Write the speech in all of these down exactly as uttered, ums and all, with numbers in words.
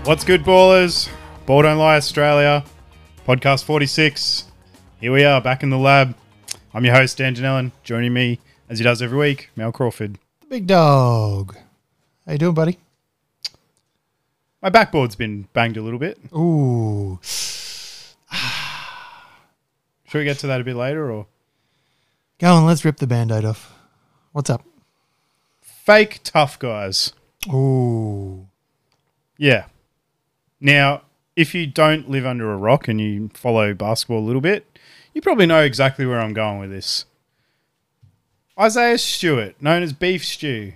What's good, ballers? Ball Don't Lie Australia, podcast forty-six. Here we are, back in the lab. I'm your host, Dan Janellen. Joining me, as he does every week, Mel Crawford. The big dog. How you doing, buddy? My backboard's been banged a little bit. Ooh. Should we get to that a bit later, or? Go on, let's rip the Band-Aid off. What's up? Fake tough guys. Ooh. Yeah. Now, if you don't live under a rock and you follow basketball a little bit, you probably know exactly where I'm going with this. Isaiah Stewart, known as Beef Stew,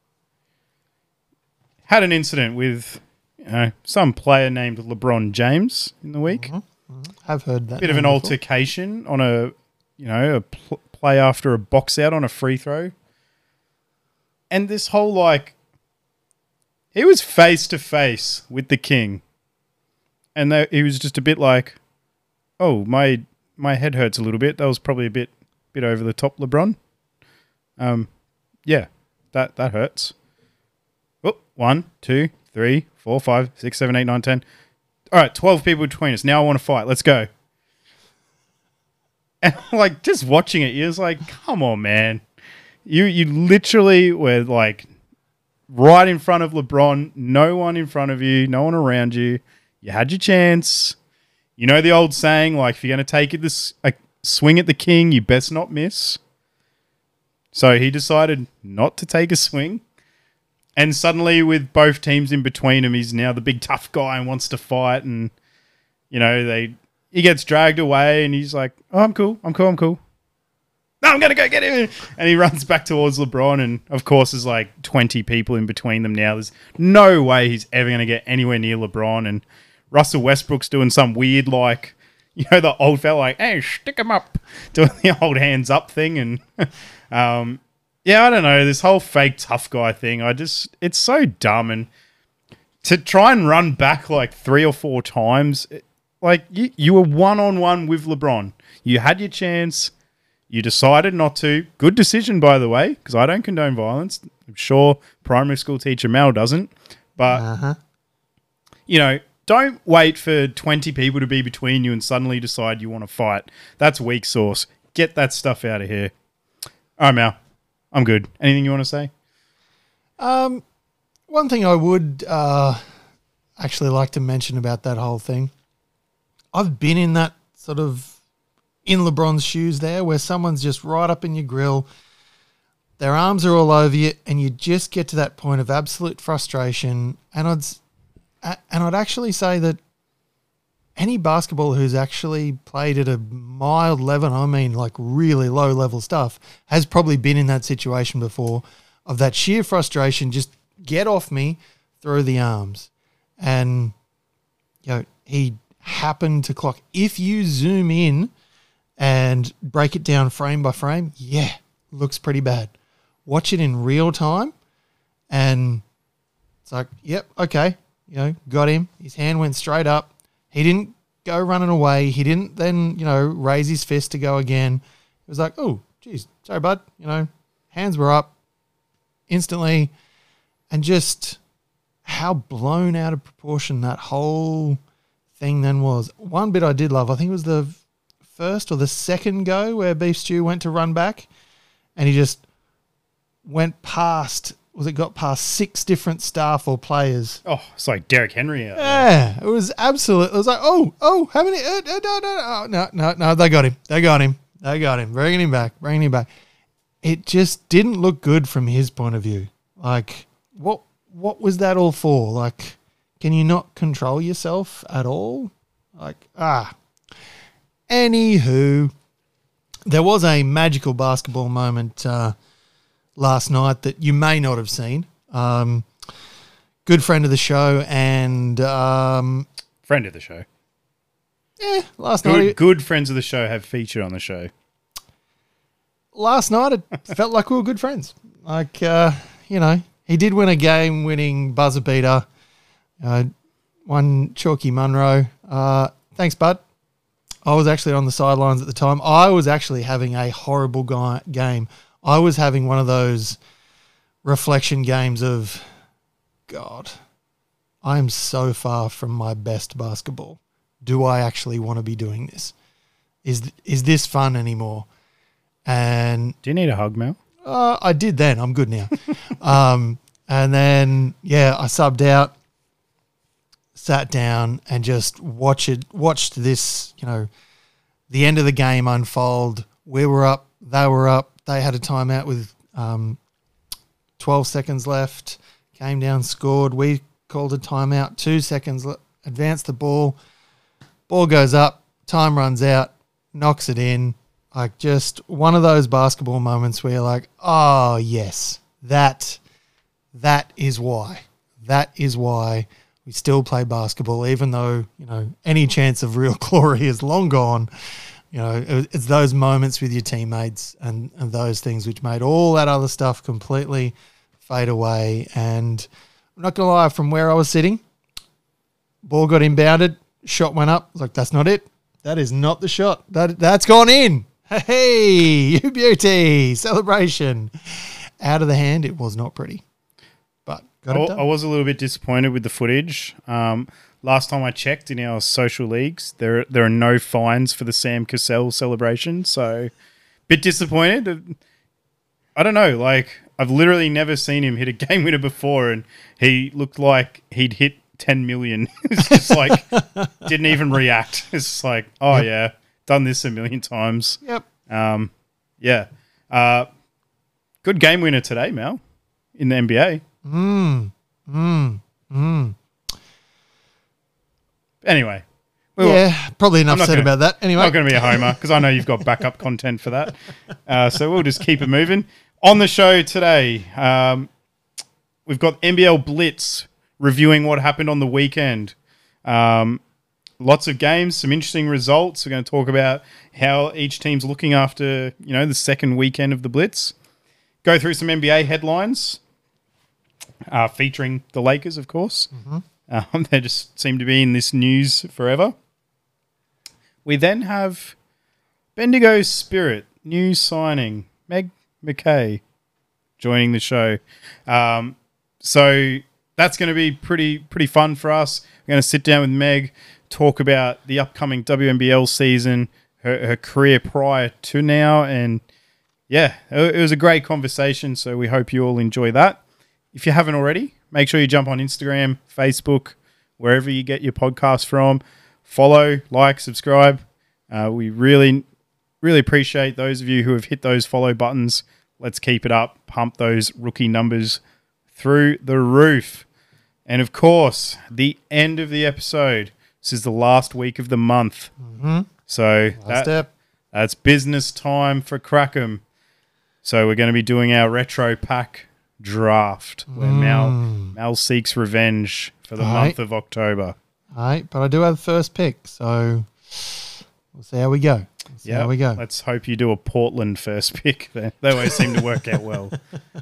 had an incident with, you know, some player named LeBron James in the week. Mm-hmm. Mm-hmm. I've heard that. Bit of an before. altercation on a, you know, a pl- play after a box out on a free throw. And this whole, like, he was face to face with the king. And they, he was just a bit like, oh, my my head hurts a little bit. That was probably a bit bit over the top, LeBron. Um, yeah, that, that hurts. Oh, one, two, three, four, five, six, seven, eight, nine, ten. All right, twelve people between us. Now I want to fight. Let's go. And like just watching it, you're just like, come on, man. You you literally were like right in front of LeBron. No one in front of you. No one around you. You had your chance. You know the old saying, like, if you're going to take it this a swing at the king, you best not miss. So he decided not to take a swing. And suddenly, with both teams in between him, he's now the big tough guy and wants to fight. And, you know, they he gets dragged away and he's like, oh, I'm cool. I'm cool. I'm cool. No, I'm going to go get him. And he runs back towards LeBron. And, of course, there's like twenty people in between them now. There's no way he's ever going to get anywhere near LeBron. And Russell Westbrook's doing some weird, like, you know, the old fella, like, hey, stick him up, doing the old hands up thing. And, um, yeah, I don't know, this whole fake tough guy thing, I just, it's so dumb. And to try and run back like three or four times, it, like, you, you were one-on-one with LeBron. You had your chance. You decided not to. Good decision, by the way, because I don't condone violence. I'm sure primary school teacher Mel doesn't. But, uh-huh. you know, don't wait for twenty people to be between you and suddenly decide you want to fight. That's weak sauce. Get that stuff out of here. All right, Mel. I'm good. Anything you want to say? Um, one thing I would uh, actually like to mention about that whole thing, I've been in that sort of, in LeBron's shoes there, where someone's just right up in your grill, their arms are all over you, and you just get to that point of absolute frustration. And I'd and I'd actually say that any basketball who's actually played at a mild level, I mean like really low level stuff, has probably been in that situation before of that sheer frustration, just get off me, throw the arms. And, you know, he happened to clock. If you zoom in and break it down frame by frame, yeah, looks pretty bad. Watch it in real time and it's like, yep, okay, you know, got him. His hand went straight up. He didn't go running away. He didn't then, you know, raise his fist to go again. It was like, oh, geez, sorry, bud. You know, hands were up instantly. And just how blown out of proportion that whole thing then was. One bit I did love, I think it was the first or the second go where Beef Stew went to run back and he just went past, was it got past six different staff or players. Oh, it's like Derrick Henry out there. Yeah, it was absolute. It was like, oh, oh, how many? Uh, uh, no, no, no, no, no, no, they got him. They got him. They got him. Bringing him back. Bringing him back. It just didn't look good from his point of view. Like, what, what was that all for? Like, can you not control yourself at all? Like, ah. Anywho, there was a magical basketball moment uh, last night that you may not have seen. Um, good friend of the show and... Um, friend of the show. Yeah, last good, night... Good friends of the show have featured on the show. Last night it felt like we were good friends. Like, uh, you know, he did win a game-winning buzzer beater. Uh, one Chalky Munro. Uh, thanks, bud. I was actually on the sidelines at the time. I was actually having a horrible guy- game. I was having one of those reflection games of, God, I am so far from my best basketball. Do I actually want to be doing this? Is is this fun anymore? And Do you need a hug, Mel? uh, I did then. I'm good now. um, and then, yeah, I subbed out, sat down and just watch it, watched this, you know, the end of the game unfold. We were up, they were up. They had a timeout with um, twelve seconds left. Came down, scored. We called a timeout. Two seconds, le- advanced the ball. Ball goes up. Time runs out. Knocks it in. Like just one of those basketball moments where you're like, oh, yes, that, that is why. That is why we still play basketball, even though, you know, any chance of real glory is long gone. You know, it's those moments with your teammates and, and those things which made all that other stuff completely fade away. And I'm not going to lie, from where I was sitting, ball got inbounded, shot went up. I was like, that's not it. That is not the shot. That That's gone in. Hey, you beauty. Celebration. Out of the hand, it was not pretty. But got it done. I was a little bit disappointed with the footage. Um, last time I checked in our social leagues, there there are no fines for the Sam Cassell celebration, so bit disappointed. I don't know, like I've literally never seen him hit a game winner before, and he looked like he'd hit ten million. It's just like didn't even react. It's just like, oh yep. yeah, done this a million times. Yep. Um, yeah. Uh, good game winner today, Mel, in the N B A. Mm. Mm. Mm. Anyway. We yeah, were, probably enough said gonna, about that. Anyway. Not going to be a homer because I know you've got backup content for that. Uh, so we'll just keep it moving. On the show today, um, we've got N B L Blitz reviewing what happened on the weekend. Um, lots of games, some interesting results. We're going to talk about how each team's looking after, you know, the second weekend of the Blitz. Go through some N B A headlines, uh, featuring the Lakers, of course. Mm-hmm. Um, they just seem to be in this news forever. We then have Bendigo Spirit, new signing, Meg McKay, joining the show. Um, so that's going to be pretty pretty fun for us. We're going to sit down with Meg, talk about the upcoming W N B L season, her, her career prior to now, and yeah, it, it was a great conversation, so we hope you all enjoy that. If you haven't already, make sure you jump on Instagram, Facebook, wherever you get your podcast from. Follow, like, subscribe. Uh, we really, really appreciate those of you who have hit those follow buttons. Let's keep it up. Pump those rookie numbers through the roof. And, of course, the end of the episode. This is the last week of the month. Mm-hmm. So last that, step. that's business time for Crackham. So we're going to be doing our retro pack draft where mm. Mal, Mal seeks revenge for the All month right. of October. All right, but I do have the first pick, so we'll see how we go. We'll see Yeah, how we go. Let's hope you do a Portland first pick. They they always seem to work out well.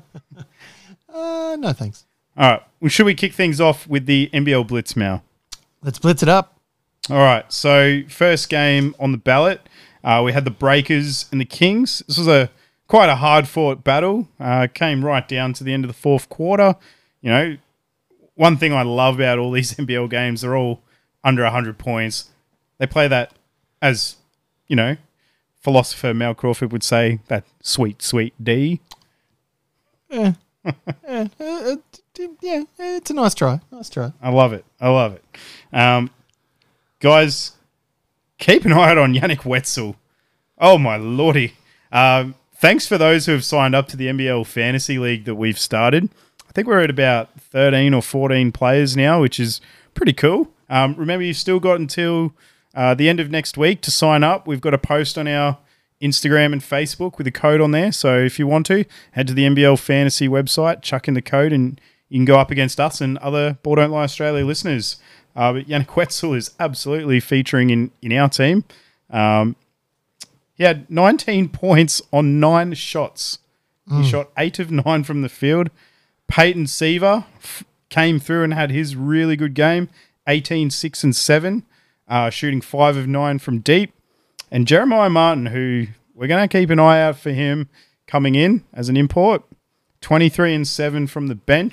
Uh, no, thanks. All right. Well, should we kick things off with the N B L Blitz, Mal? Let's blitz it up. All right. So first game on the ballot, uh, we had the Breakers and the Kings. This was a quite a hard-fought battle. Uh, came right down to the end of the fourth quarter. You know, one thing I love about all these N B L games, they're all under one hundred points. They play that, as, you know, philosopher Mal Crawford would say, that sweet, sweet D. Yeah. yeah. Uh, uh, yeah, it's a nice try. Nice try. I love it. I love it. Um, guys, keep an eye out on Yannick Wetzel. Oh, my lordy. Um, thanks for those who have signed up to the N B L Fantasy League that we've started. I think we're at about thirteen or fourteen players now, which is pretty cool. Um, remember, you've still got until uh, the end of next week to sign up. We've got a post on our Instagram and Facebook with a code on there. So if you want to, head to the N B L Fantasy website, chuck in the code, and you can go up against us and other Ball Don't Lie Australia listeners. Uh, but Yannick Wetzel is absolutely featuring in, in our team. Um, he had nineteen points on nine shots. Mm. He shot eight of nine from the field. Peyton Seaver f- came through and had his really good game, eighteen, six, and seven, uh, shooting five of nine from deep. And Jeremiah Martin, who we're going to keep an eye out for him coming in as an import, twenty-three and seven from the bench,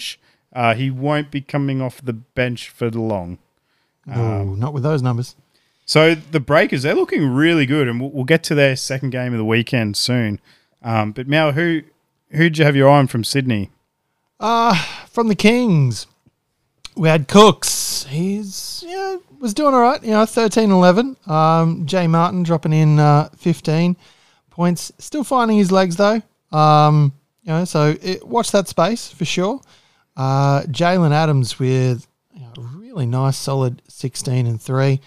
Uh, he won't be coming off the bench for long. No, not with those numbers. So the Breakers, they're looking really good, and we'll, we'll get to their second game of the weekend soon. Um, but Mel, who who'd you have your eye on from Sydney? Uh, from the Kings, we had Cooks. He's, you know, was doing all right, you know, thirteen eleven. Um, Jay Martin dropping in uh, fifteen points. Still finding his legs, though. Um, you know, so it, watch that space for sure. Uh, Jalen Adams with, you know, a really nice, solid sixteen and three.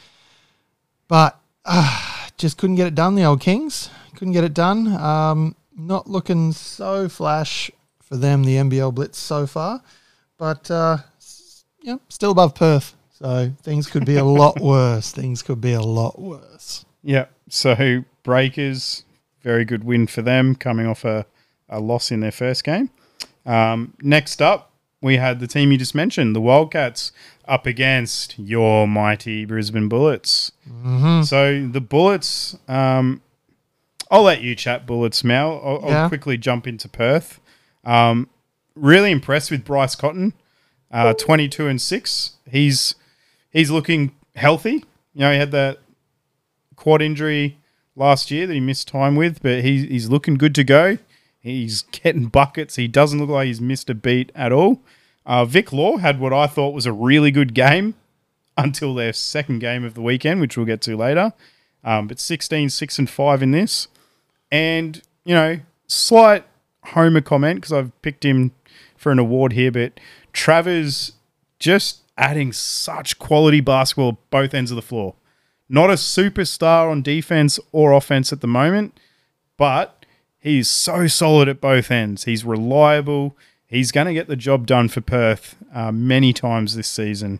But uh, just couldn't get it done, the old Kings. Couldn't get it done. Um, not looking so flash for them, the N B L Blitz so far. But, uh, yeah, still above Perth. So things could be a lot worse. Things could be a lot worse. Yeah, so Breakers, very good win for them, coming off a, a loss in their first game. Um, next up, we had the team you just mentioned, the Wildcats, up against your mighty Brisbane Bullets. Mm-hmm. So the Bullets, um, I'll let you chat Bullets, Mel. I'll, Yeah. I'll quickly jump into Perth. Um, really impressed with Bryce Cotton, uh, twenty-two and six. He's he's looking healthy. You know, he had that quad injury last year that he missed time with, but he, he's looking good to go. He's getting buckets. He doesn't look like he's missed a beat at all. Uh, Vic Law had what I thought was a really good game until their second game of the weekend, which we'll get to later. Um, but sixteen, six and five in this. And, you know, slight homer comment because I've picked him for an award here, but Travers just adding such quality basketball at both ends of the floor. Not a superstar on defense or offense at the moment, but he's so solid at both ends. He's reliable. He's going to get the job done for Perth uh, many times this season.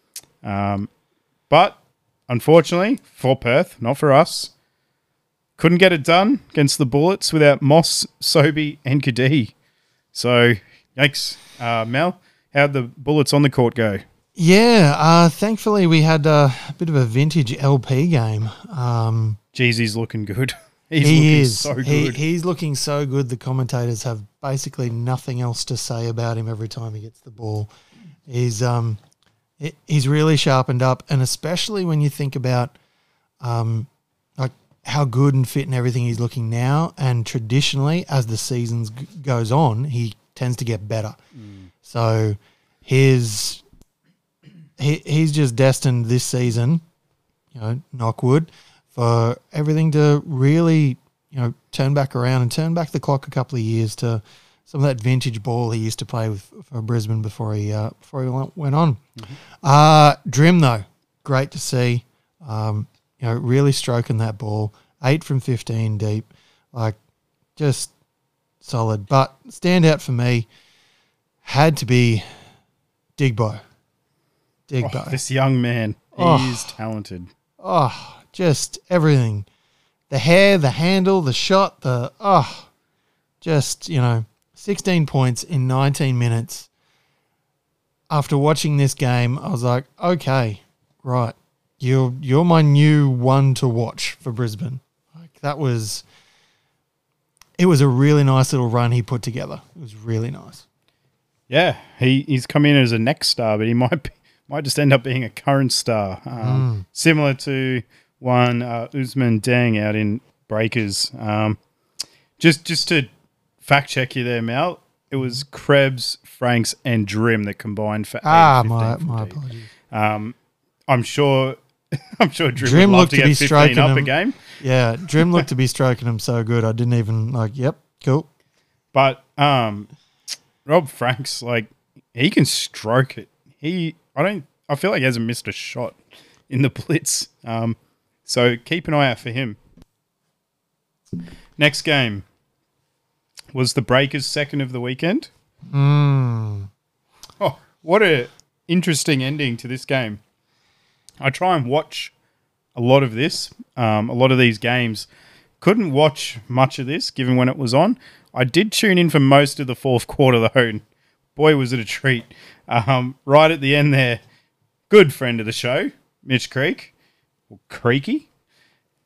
Um, but unfortunately for Perth, not for us, couldn't get it done against the Bullets without Moss, Sobey, and Kadee. So, yikes. Uh, Mel, how'd the Bullets on the court go? Yeah, uh, thankfully we had uh, a bit of a vintage L P game. Um, Jeez, he's looking good. He's he looking is. so good. He, he's looking so good. The commentators have basically nothing else to say about him every time he gets the ball. He's um, he- he's really sharpened up, and especially when you think about um, like how good and fit and everything he's looking now. And traditionally, as the seasons g- goes on, he tends to get better. Mm. So his he he's just destined this season, you know, knock wood, for everything to really, you know, turn back around and turn back the clock a couple of years to some of that vintage ball he used to play with for Brisbane before he uh, before he went went on. Mm-hmm. Uh, Drim though, great to see. Um, you know, really stroking that ball, eight from fifteen deep, like just solid. But standout for me had to be Digbo. Digbo. Oh, this young man, Oh. he's talented. Oh, just everything. The hair, the handle, the shot, the, oh, just, you know, sixteen points in nineteen minutes. After watching this game, I was like, okay, right. You're, you're my new one to watch for Brisbane. Like that was, it was a really nice little run he put together. It was really nice. Yeah, he, he's come in as a next star, but he might be, might just end up being a current star. Um, Mm. Similar to one uh, Usman Deng out in Breakers. Um, just just to fact check you there, Mel, it was Krebs, Franks, and Drim that combined for eight. Ah, fifteen my, from my deep. apologies. Um, I'm sure I'm sure Drim, Drim would love looked to to get be fifteen stroking up a him. game. Yeah, Drim looked to be stroking him so good. I didn't even, like, yep, cool. But um, Rob Franks, like, he can stroke it. He, I don't, I feel like he hasn't missed a shot in the blitz. Um, so keep an eye out for him. Next game was the Breakers' second of the weekend. Mm. Oh, what a interesting ending to this game. I try and watch a lot of this, um, a lot of these games. Couldn't watch much of this given when it was on. I did tune in for most of the fourth quarter though, and boy was it a treat. Um, right at the end there, good friend of the show, Mitch Creek, or Creaky.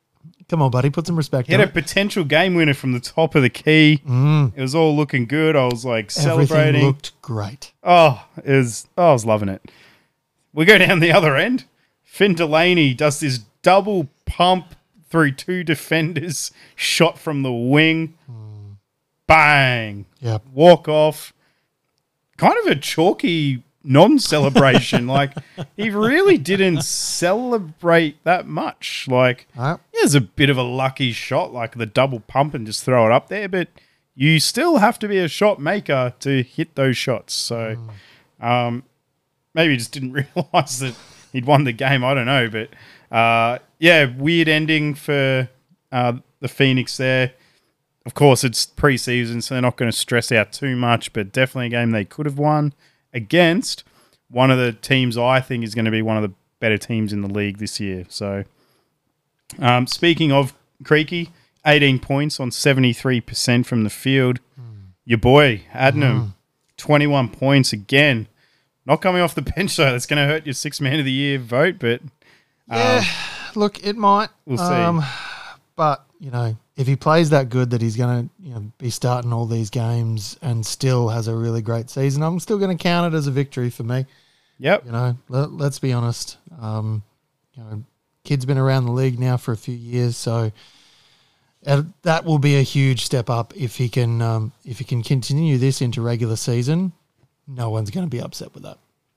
Come on, buddy, put some respect He had on a it. potential game winner from the top of the key. Mm. It was all looking good. I was like Everything celebrating. looked great. Oh, it was, oh, I was loving it. We go down the other end. Finn Delaney does this double pump through two defenders, shot from the wing. Mm. Bang. Yep. Walk off. Kind of a chalky non-celebration. Like, he really didn't celebrate that much. Like, All right. yeah, it's a bit of a lucky shot, like the double pump and just throw it up there, but you still have to be a shot maker to hit those shots. So um, maybe he just didn't realise that he'd won the game. I don't know. But, uh, yeah, weird ending for uh, the Phoenix there. Of course, it's preseason, so they're not going to stress out too much, but definitely a game they could have won against one of the teams I think is going to be one of the better teams in the league this year. So, um, speaking of Creaky, eighteen points on seventy-three percent from the field. Mm. Your boy, Adnam, mm. twenty-one points again. Not coming off the bench, though. That's going to hurt your six man of the year vote, but... Um, yeah, look, it might. We'll see. Um, but, you know, if he plays that good that he's going to you know, be starting all these games and still has a really great season, I'm still going to count it as a victory for me. Yep. You know, let, let's be honest. Um, you know, kid's been around the league now for a few years, so uh, that will be a huge step up if he can um, if he can continue this into regular season. No one's going to be upset with that.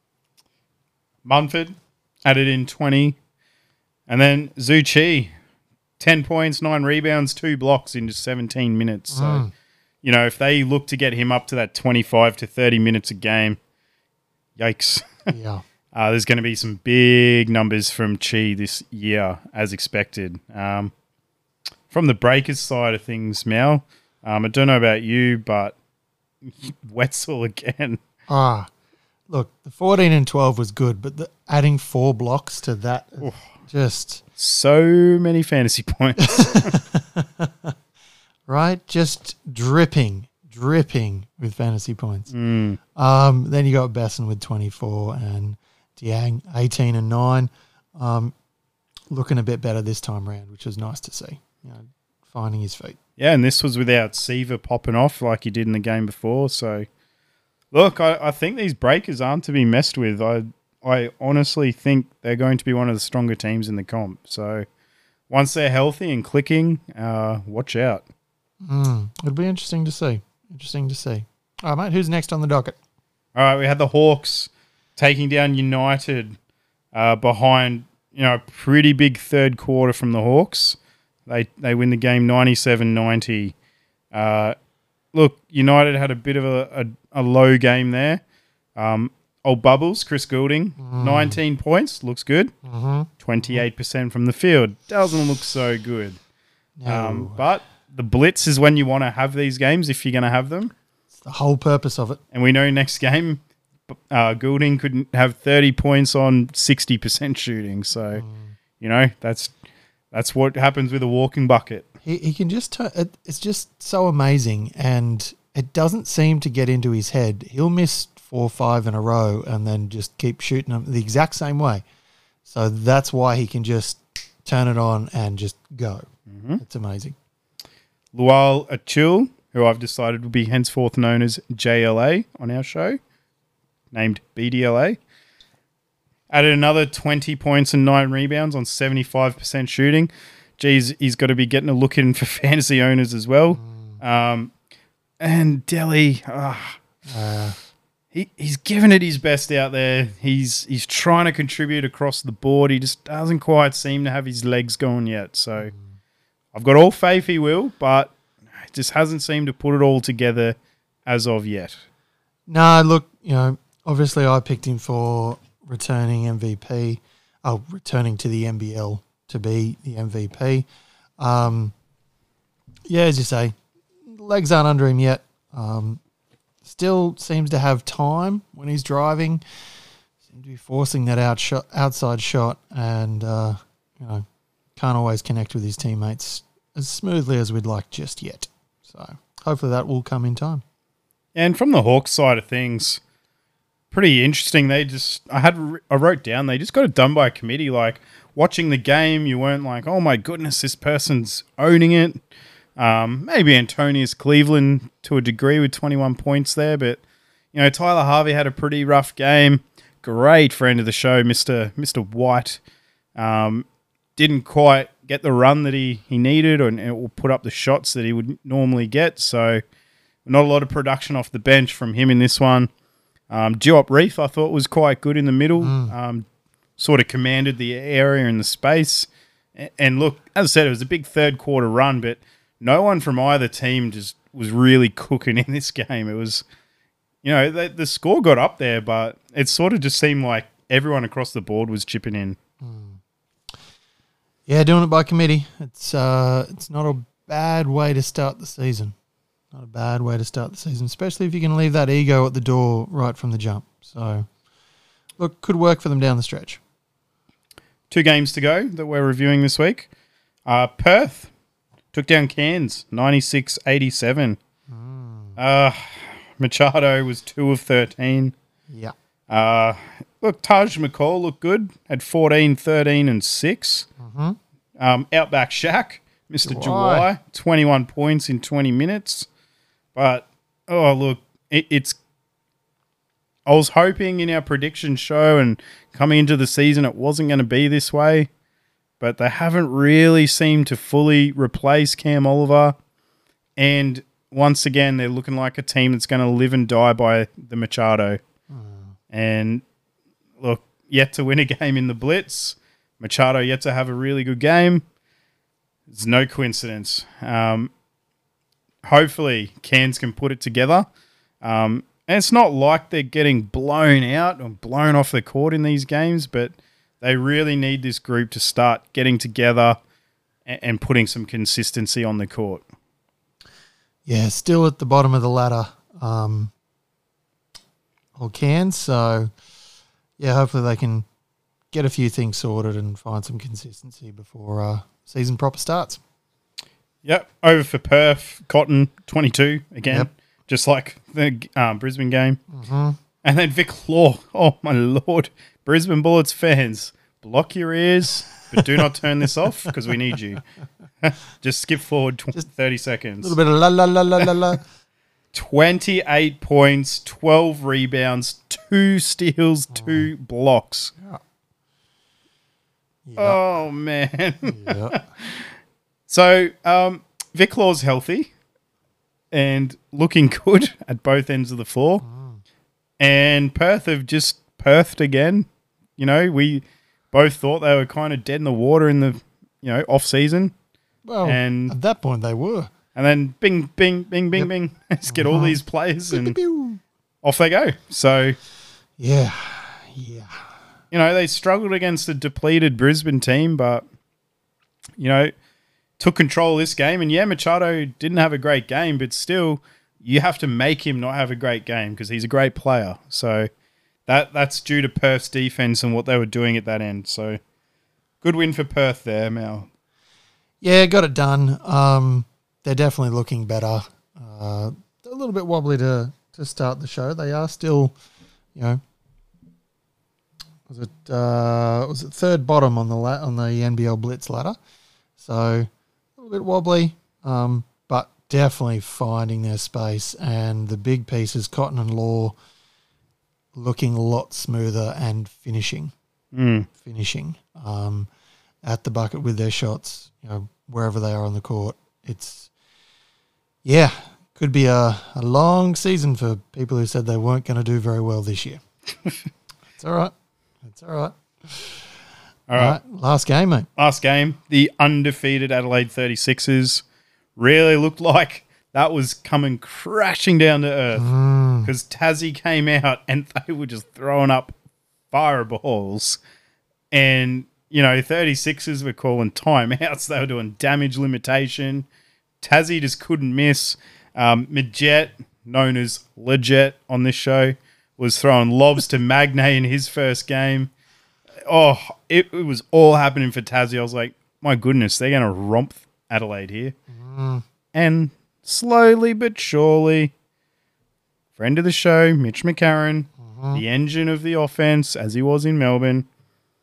Munford added in twenty. And then Zhu Chi, ten points, nine rebounds, two blocks in just seventeen minutes. So, mm. you know, if they look to get him up to that twenty-five to thirty minutes a game, yikes. Yeah. uh, there's going to be some big numbers from Chi this year, as expected. Um, from the Breakers side of things, Mel, um, I don't know about you, but Wetzel again. Ah, look, the fourteen and twelve was good, but the, adding four blocks to that, Oof. just... So many fantasy points. Right? Just dripping, dripping with fantasy points. Mm. Um, then you got Besson with twenty-four and Diang, eighteen and nine. Um, looking a bit better this time around, which was nice to see. You know, finding his feet. Yeah, and this was without Seaver popping off like he did in the game before. So, look, I, I think these Breakers aren't to be messed with. I I honestly think they're going to be one of the stronger teams in the comp. So, once they're healthy and clicking, uh, watch out. Mm, it'll be interesting to see. Interesting to see. All right, mate, who's next on the docket? All right, we had the Hawks taking down United uh, behind, you know, a pretty big third quarter from the Hawks. They they win the game ninety-seven ninety. Uh, look, United had a bit of a, a, a low game there. Um, old Bubbles, Chris Goulding, mm. nineteen points. Looks good. Mm-hmm. twenty-eight percent from the field. Doesn't look so good. No. Um, but the blitz is when you want to have these games if you're going to have them. It's the whole purpose of it. And we know next game, uh, Goulding could have thirty points on sixty percent shooting. So, mm. you know, that's... That's what happens with a walking bucket. He he can just turn, it, it's just so amazing, and it doesn't seem to get into his head. He'll miss four or five in a row and then just keep shooting them the exact same way. So that's why he can just turn it on and just go. Mm-hmm. It's amazing. Lual Achul, who I've decided will be henceforth known as J L A on our show, named B D L A. Added another twenty points and nine rebounds on seventy-five percent shooting. Geez, he's got to be getting a look in for fantasy owners as well. Mm. Um, and Delhi, uh, uh, he he's giving it his best out there. He's he's trying to contribute across the board. He just doesn't quite seem to have his legs going yet. So mm. I've got all faith he will, but just hasn't seemed to put it all together as of yet. No, look, you know, obviously I picked him for returning M V P, oh, returning to the N B L to be the M V P. Um, yeah, as you say, legs aren't under him yet. Um, still seems to have time when he's driving. Seems to be forcing that out shot, outside shot, and uh, you know, can't always connect with his teammates as smoothly as we'd like just yet. So hopefully that will come in time. And from the Hawks side of things, pretty interesting. They just, I had, I wrote down, they just got it done by a committee. Like, watching the game, you weren't like, oh my goodness, this person's owning it. Um, maybe Antonius Cleveland to a degree with twenty-one points there, but you know, Tyler Harvey had a pretty rough game. Great friend of the show, Mister Mister White. Um, didn't quite get the run that he, he needed or, or put up the shots that he would normally get. So not a lot of production off the bench from him in this one. Um, Diop Reef, I thought, was quite good in the middle. Mm. Um, sort of commanded the area and the space. And look, as I said, it was a big third quarter run, but no one from either team just was really cooking in this game. It was, you know, the, the score got up there, but it sort of just seemed like everyone across the board was chipping in. Mm. Yeah, doing it by committee. It's uh, it's not a bad way to start the season. Not a bad way to start the season, especially if you can leave that ego at the door right from the jump. So, look, could work for them down the stretch. Two games to go that we're reviewing this week. Uh, Perth took down Cairns, ninety-six eighty-seven. Mm. Uh, Machado was two of thirteen. Yeah. Uh, look, Taj McCall looked good. Had fourteen, thirteen, and six. Mm-hmm. Um, Outback Shaq, Mister Jawai, twenty-one points in twenty minutes. But, oh, look, it, it's... I was hoping in our prediction show and coming into the season it wasn't going to be this way, but they haven't really seemed to fully replace Cam Oliver. And once again, they're looking like a team that's going to live and die by the Machado. Mm. And, look, yet to win a game in the Blitz. Machado yet to have a really good game. It's no coincidence. Um, hopefully, Cairns can put it together. Um, and it's not like they're getting blown out or blown off the court in these games, but they really need this group to start getting together and, and putting some consistency on the court. Yeah, still at the bottom of the ladder. Um, or Cairns, so yeah, hopefully they can get a few things sorted and find some consistency before uh, season proper starts. Yep. Over for Perth, Cotton, twenty-two again, yep. Just like the um, Brisbane game. Mm-hmm. And then Vic Law. Oh, my Lord. Brisbane Bullets fans, block your ears, but do not turn this off because we need you. Just skip forward twenty, Just thirty seconds. A little bit of la la la la la la. twenty-eight points, twelve rebounds, two steals, oh. two blocks. Yeah. Yep. Oh, man. Yep. So, um, Vic Law's healthy and looking good at both ends of the floor. Mm. And Perth have just Perthed again. You know, we both thought they were kind of dead in the water in the, you know, off-season. Well, and, at that point they were. And then bing, bing, bing, bing, yep. bing. Let's get all these players and pew, pew, pew. off they go. So, yeah, yeah. You know, they struggled against a depleted Brisbane team, but, you know, took control of this game. And, yeah, Machado didn't have a great game, but still, you have to make him not have a great game because he's a great player. So, that that's due to Perth's defense and what they were doing at that end. So, good win for Perth there, Mal. Yeah, got it done. Um, they're definitely looking better. Uh, a little bit wobbly to, to start the show. They are still, you know, was it uh, was it third bottom on the la- on the N B L Blitz ladder, so a little bit wobbly, um, but definitely finding their space. And the big pieces, Cotton and Law, looking a lot smoother and finishing, mm. finishing um, at the bucket with their shots. You know, wherever they are on the court, it's yeah, could be a, a long season for people who said they weren't going to do very well this year. It's all right. It's all right. All right. All right. Last game, mate. Last game. The undefeated Adelaide thirty-sixers really looked like that was coming crashing down to earth because mm. Tassie came out and they were just throwing up fireballs. And, you know, thirty-sixers were calling timeouts. They were doing damage limitation. Tassie just couldn't miss. Um, Midget, known as Legit on this show, was throwing lobs to Magnay in his first game. Oh, it, it was all happening for Tassie. I was like, my goodness, they're going to romp Adelaide here. Mm. And slowly but surely, friend of the show, Mitch McCarron, mm-hmm. the engine of the offense, as he was in Melbourne,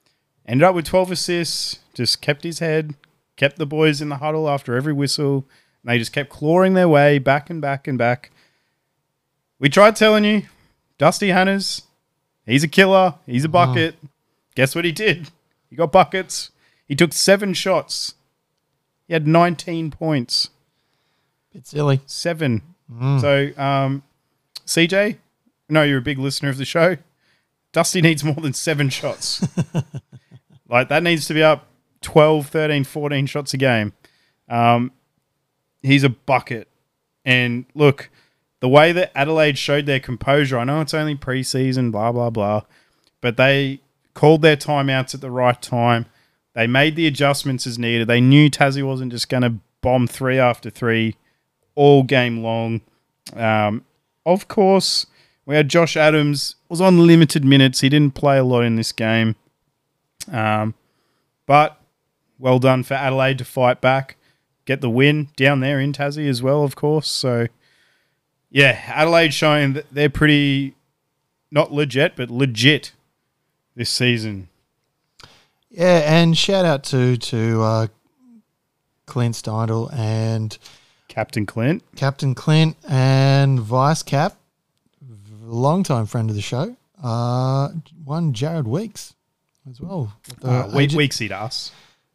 ended up with twelve assists, just kept his head, kept the boys in the huddle after every whistle. And they just kept clawing their way back and back and back. We tried telling you, Dusty Hannahs, he's a killer. He's a bucket. Oh. Guess what he did? He got buckets. He took seven shots. He had nineteen points. Bit silly. Seven. Mm. So, um, C J, I know you're a big listener of the show. Dusty needs more than seven shots. Like, that needs to be up twelve, thirteen, fourteen shots a game. Um, he's a bucket. And look, the way that Adelaide showed their composure, I know it's only preseason, blah, blah, blah, but they called their timeouts at the right time. They made the adjustments as needed. They knew Tassie wasn't just going to bomb three after three all game long. Um, of course, we had Josh Adams, was on limited minutes. He didn't play a lot in this game. Um, but well done for Adelaide to fight back, get the win down there in Tassie as well, of course. So, yeah, Adelaide showing that they're pretty, not legit, but legit this season. Yeah, and shout out to to uh, Clint Steindl and Captain Clint, Captain Clint and Vice Cap, longtime friend of the show. Uh, one Jared Weeks as well. Uh, we- Weeksy to us.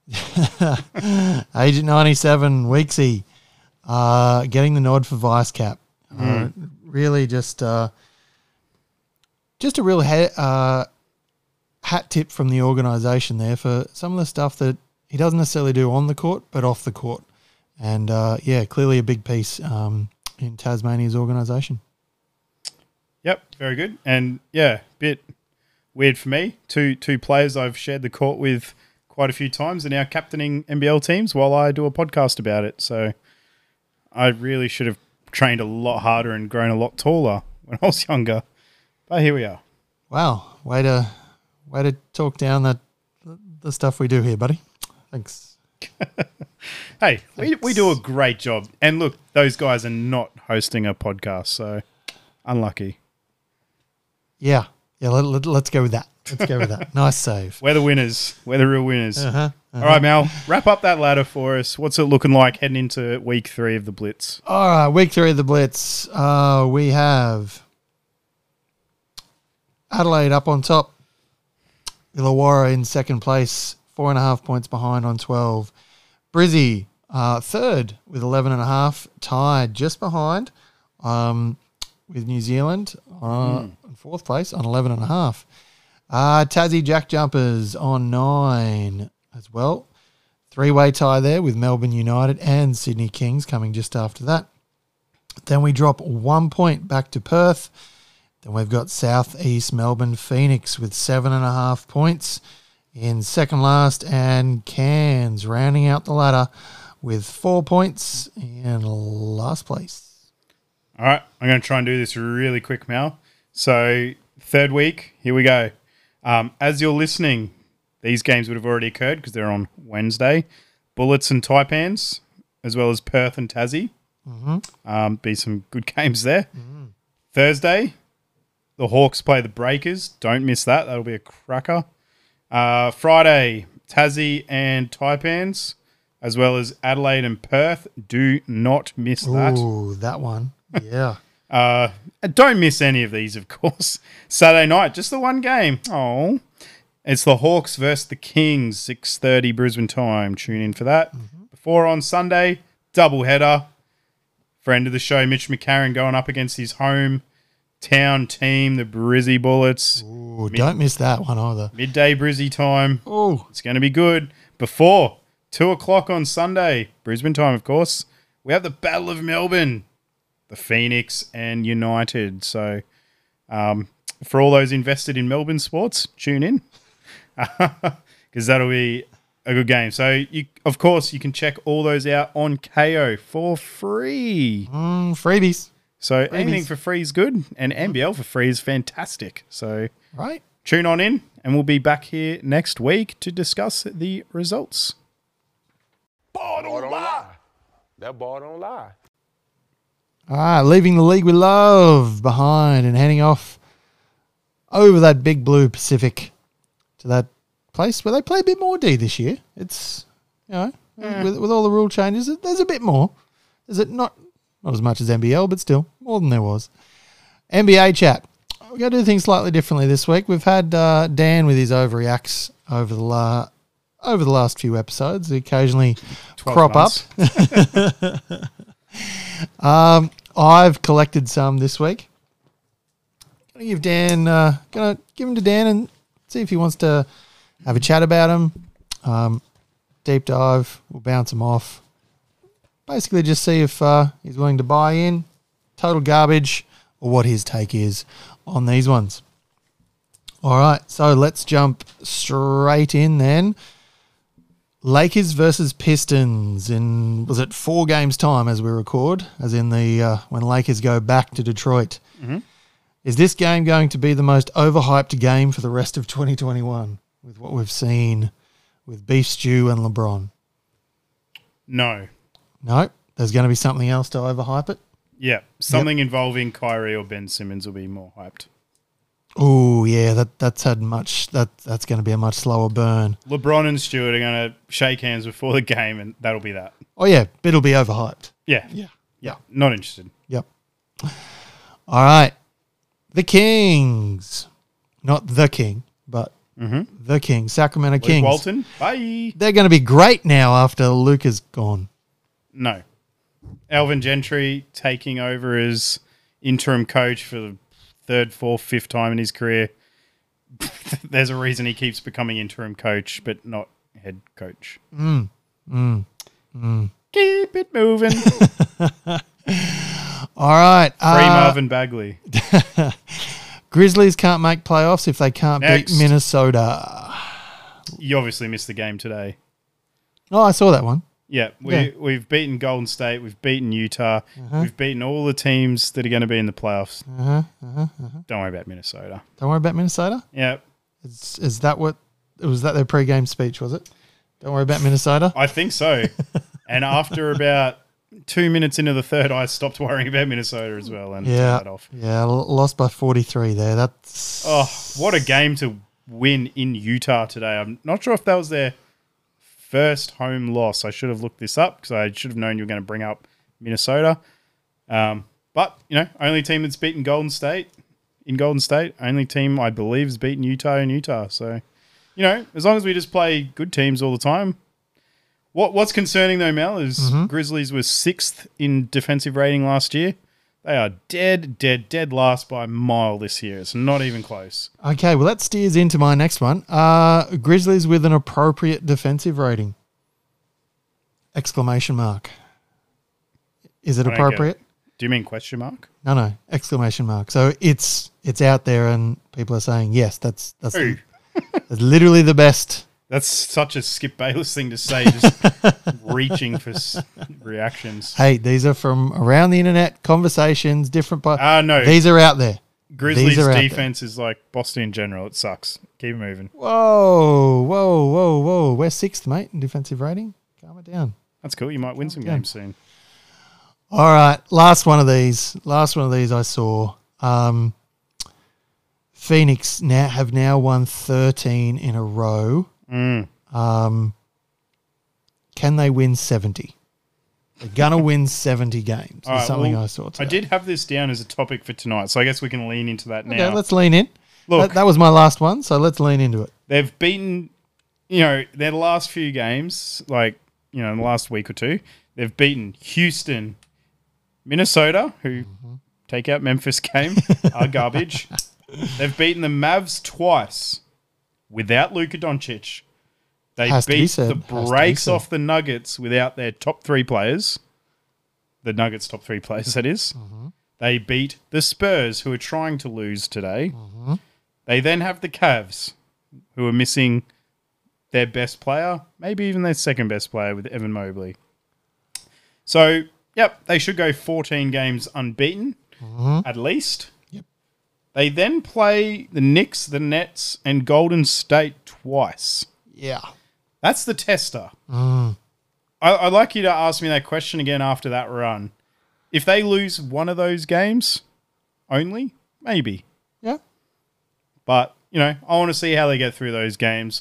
Agent ninety-seven Weeksy, uh, getting the nod for Vice Cap. Mm. Uh, really, just uh, just a real he- uh, hat tip from the organisation there for some of the stuff that he doesn't necessarily do on the court, but off the court. And, uh, yeah, clearly a big piece um, in Tasmania's organisation. Yep, very good. And, yeah, bit weird for me. Two two players I've shared the court with quite a few times are now captaining N B L teams while I do a podcast about it. So I really should have trained a lot harder and grown a lot taller when I was younger. But here we are. Wow, way to... Way to talk down that the stuff we do here, buddy. Thanks. Hey, Thanks. we we do a great job. And look, those guys are not hosting a podcast, so unlucky. Yeah. Yeah, let, let, let's go with that. Let's go with that. Nice save. We're the winners. We're the real winners. Uh-huh, uh-huh. All right, Mal, wrap up that ladder for us. What's it looking like heading into week three of the Blitz? All right, week three of the Blitz. Uh, we have Adelaide up on top. Illawarra in second place, four and a half points behind on twelve. Brizzy, uh, third with eleven and a half, tied just behind um, with New Zealand uh, mm. in fourth place on eleven and a half. Uh, Tassie Jack Jumpers on nine as well. Three-way tie there with Melbourne United and Sydney Kings coming just after that. Then we drop one point back to Perth. Then we've got South East Melbourne Phoenix with seven and a half points in second last, and Cairns rounding out the ladder with four points in last place. All right, I'm going to try and do this really quick, Mal. So third week, here we go. Um, as you're listening, these games would have already occurred because they're on Wednesday. Bullets and Taipans, as well as Perth and Tassie. Mm-hmm. Um, be some good games there. Mm-hmm. Thursday, the Hawks play the Breakers. Don't miss that. That'll be a cracker. Uh, Friday, Tassie and Taipans, as well as Adelaide and Perth. Do not miss that. Ooh, that one. Yeah. uh, don't miss any of these, of course. Saturday night, just the one game. Oh, it's the Hawks versus the Kings, six thirty Brisbane time. Tune in for that. Mm-hmm. Before on Sunday, doubleheader. Friend of the show, Mitch McCarron, going up against his home town team, the Brizzy Bullets. Ooh, Mid- don't miss that one either. Midday Brizzy time. Ooh. It's going to be good. Before, two o'clock on Sunday, Brisbane time, of course, we have the Battle of Melbourne, the Phoenix and United. So um, for all those invested in Melbourne sports, tune in because that'll be a good game. So, you, of course, you can check all those out on K O for free. Mm, freebies. So anything for free is good, and N B L for free is fantastic. So right, tune on in, and we'll be back here next week to discuss the results. Ball don't lie. That ball don't lie. All right, leaving the league we love behind and heading off over that big blue Pacific to that place where they play a bit more D this year. It's, you know, with, with all the rule changes, there's a bit more. Is it not not as much as N B L, but still more than there was. N B A chat. We're going to do things slightly differently this week. We've had uh, Dan with his overreacts over the la- over the last few episodes. They occasionally crop months. up. um, I've collected some this week. Going to give Dan, uh, going to give them to Dan and see if he wants to have a chat about them. Um, deep dive. We'll bounce them off. Basically, just see if uh, he's willing to buy in. Total garbage, or what his take is on these ones. All right, so let's jump straight in then. Lakers versus Pistons in, was it four games time as we record, as in the uh, when Lakers go back to Detroit. Mm-hmm. Is this game going to be the most overhyped game for the rest of twenty twenty-one with what we've seen with Beef Stew and LeBron? No. No, there's going to be something else to overhype it. Yeah, something yep. involving Kyrie or Ben Simmons will be more hyped. Oh yeah, that that's had much. That that's going to be a much slower burn. LeBron and Stewart are going to shake hands before the game, and that'll be that. Oh yeah, but it'll be overhyped. Yeah, yeah, yeah. Not interested. Yep. All right, the Kings, not the King, but mm-hmm. the King, Sacramento Luke Kings. Walton, bye. They're going to be great now after Luke is gone. No. Alvin Gentry taking over as interim coach for the third, fourth, fifth time in his career. There's a reason he keeps becoming interim coach, but not head coach. Mm. Mm. Mm. Keep it moving. All right. Free uh, Marvin Bagley. Grizzlies can't make playoffs if they can't Next. beat Minnesota. You obviously missed the game today. Oh, I saw that one. Yeah, we, Yeah. we've beaten Golden State. We've beaten Utah. Uh-huh. We've beaten all the teams that are going to be in the playoffs. Uh-huh, uh-huh, uh-huh. Don't worry about Minnesota. Don't worry about Minnesota. Yeah. Is, is that what was that their pre-game speech? Was it? Don't worry about Minnesota. I think so. And after about two minutes into the third, I stopped worrying about Minnesota as well and Yeah, turned that off. yeah, l- lost by forty-three there. That's Oh, what a game to win in Utah today. I'm not sure if that was their first home loss. I should have looked this up because I should have known you were going to bring up Minnesota. Um, but, you know, only team that's beaten Golden State in Golden State. Only team I believe has beaten Utah in Utah. So, you know, as long as we just play good teams all the time. What What's concerning though, Mel, is Mhm. Grizzlies was sixth in defensive rating last year. They are dead, dead, dead last by a mile this year. It's not even close. okay. Well, that steers into my next one. Uh, Grizzlies with an appropriate defensive rating. Exclamation mark. Is it I don't get appropriate? Do you mean question mark? No, no. Exclamation mark. So it's it's out there, and people are saying yes. That's that's, Who? that's literally the best. That's such a Skip Bayless thing to say, just reaching for s- reactions. Hey, these are from around the internet, conversations, different. Po- Ah, no. These are out there. Grizzlies' These are out defense is like Boston in general. It sucks. Keep it moving. Whoa, whoa, whoa, whoa. We're sixth, mate, in defensive rating. Calm it down. That's cool. You might win some Yeah. games soon. All right. Last one of these. Last one of these I saw. Um, Phoenix now have now won thirteen in a row. Mm. Um, can they win seventy? They're going to win seventy games. Is All right, something well, I saw today. I did have this down as a topic for tonight, so I guess we can lean into that Okay, now. let's lean in. Look, That, that was my last one, so let's lean into it. they've beaten, you know, their last few games, like, you know, in the last week or two, they've beaten Houston, Minnesota, who Mm-hmm. take out Memphis game, are garbage. They've beaten the Mavs twice without Luka Doncic. They Has to be beat said. the Has to be brakes said. off the Nuggets without their top three players. The Nuggets' top three players, that is. Mm-hmm. They beat the Spurs, who are trying to lose today. Mm-hmm. They then have the Cavs, who are missing their best player, maybe even their second best player with Evan Mobley. So, yep, they should go fourteen games unbeaten, Mm-hmm. at least. Yep. They then play the Knicks, the Nets, and Golden State twice. Yeah. That's the tester. Mm. I, I'd like you to ask me that question again after that run. If they lose one of those games only, maybe. Yeah. But, you know, I want to see how they get through those games.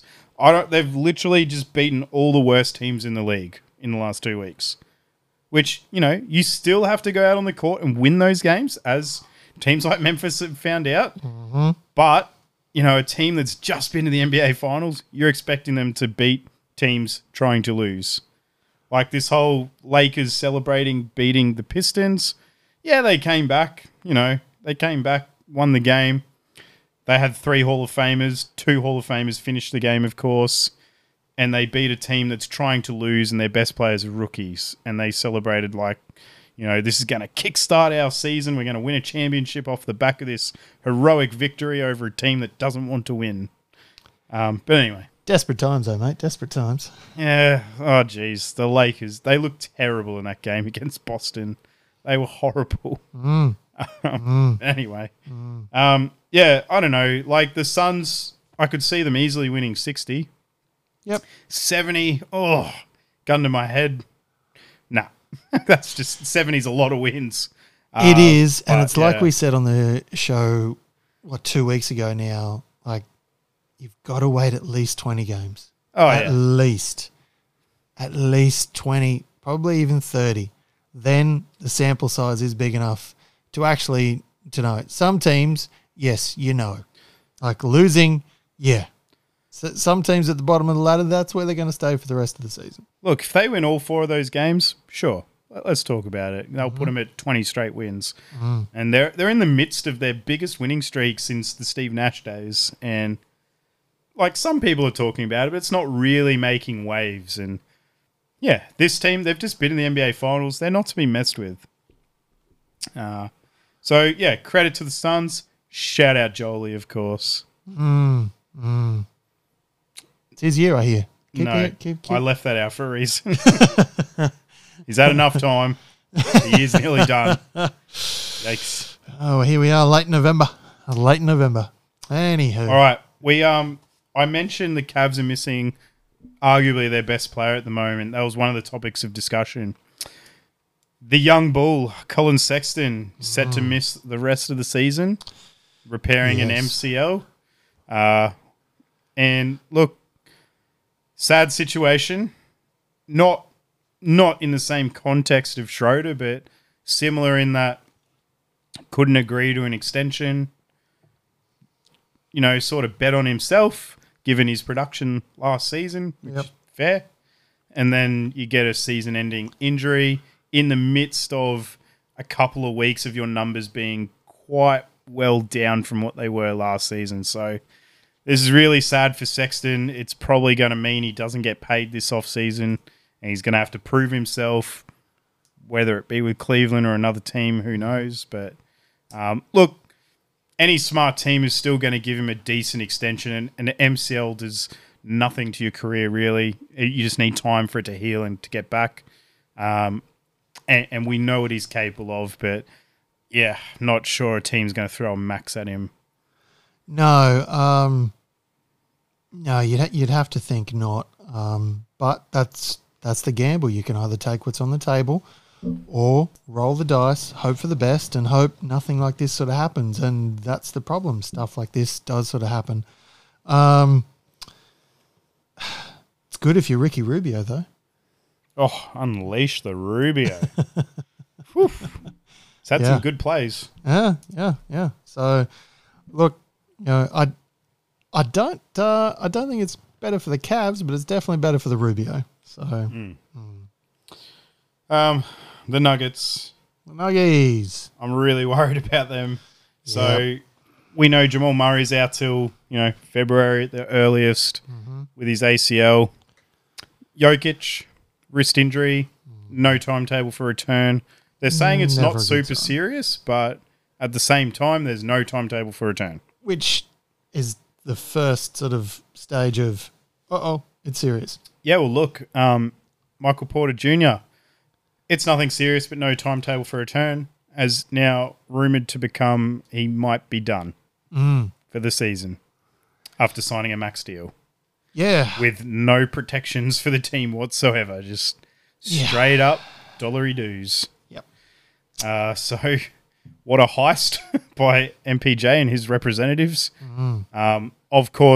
I don't. They've literally just beaten all the worst teams in the league in the last two weeks. Which, you know, you still have to go out on the court and win those games, as teams like Memphis have found out. Mm-hmm. But, you know, a team that's just been to the N B A Finals, you're expecting them to beat teams trying to lose. Like this whole Lakers celebrating beating the Pistons. Yeah, they came back. You know, they came back, won the game. They had three Hall of Famers. Two Hall of Famers finished the game, of course. And they beat a team that's trying to lose and their best players are rookies. And they celebrated like, you know, this is going to kickstart our season. We're going to win a championship off the back of this heroic victory over a team that doesn't want to win. Um, but anyway. Desperate times, though, mate. Desperate times. Yeah. Oh, geez. The Lakers, they looked terrible in that game against Boston. They were horrible. Mm. um, mm. Anyway. Mm. Um, yeah, I don't know. Like the Suns, I could see them easily winning sixty. Yep. seventy, oh, gun to my head. Nah, that's just, seventy's a lot of wins. It uh, is, and but, it's like yeah. we said on the show, what, two weeks ago now, like, you've got to wait at least twenty games. Oh, at yeah. least. At least twenty, probably even thirty. Then the sample size is big enough to actually, to know it. Some teams, yes, you know. Like losing, yeah. So some teams at the bottom of the ladder, that's where they're going to stay for the rest of the season. Look, if they win all four of those games, sure, let's talk about it. They'll mm-hmm. put them at twenty straight wins. Mm. And they're they're in the midst of their biggest winning streak since the Steve Nash days. And like some people are talking about it, but it's not really making waves. And yeah, this team, they've just been in the N B A Finals. They're not to be messed with. Uh, so, yeah, credit to the Suns. Shout out Jolie, of course. Mm. Mm. It's his year, I hear. Keep no, it, keep, keep. I left that out for a reason. He's had enough time. The year's nearly done. Yikes. Oh, here we are, late November. Late November. Anywho. All right. We um, I mentioned the Cavs are missing arguably their best player at the moment. That was one of the topics of discussion. The young bull, Colin Sexton, set Mm. to miss the rest of the season, repairing an Yes. M C L. Uh, and look, sad situation. Not not in the same context of Schroeder, but similar in that couldn't agree to an extension. You know, sort of bet on himself, given his production last season, which Yep. is fair. And then you get a season-ending injury in the midst of a couple of weeks of your numbers being quite well down from what they were last season. So this is really sad for Sexton. It's probably going to mean he doesn't get paid this offseason, and he's going to have to prove himself, whether it be with Cleveland or another team, who knows. But um, look, any smart team is still going to give him a decent extension, and, and an M C L does nothing to your career, really. You just need time for it to heal and to get back. Um, and, and we know what he's capable of, but yeah, not sure a team's going to throw a max at him. No, um, no, you'd ha- you'd have to think not. Um, but that's that's the gamble. You can either take what's on the table, or roll the dice, hope for the best, and hope nothing like this sort of happens. And that's the problem. Stuff like this does sort of happen. Um, it's good if you're Ricky Rubio, though. Oh, unleash the Rubio. Whew. He's had Yeah. some good plays. Yeah, yeah, yeah. So, look, you know, I, I don't, uh, I don't think it's better for the Cavs, but it's definitely better for the Rubio. So, Mm. Um, the Nuggets, the Nuggies. I'm really worried about them. So Yep. we know Jamal Murray's out till, you know, February at the earliest Mm-hmm. with his A C L. Jokic, wrist injury, no timetable for return. They're saying it's Never a not good super sign. serious, but at the same time, there's no timetable for return. Which is the first sort of stage of, uh-oh, it's serious. Yeah, well, look, um, Michael Porter Junior, it's nothing serious, but no timetable for return, as now rumoured to become he might be done Mm. for the season after signing a max deal Yeah. with no protections for the team whatsoever. Just Yeah. straight up dollary dues. Yep. Uh, so what a heist by M P J and his representatives. Mm. Um, of course,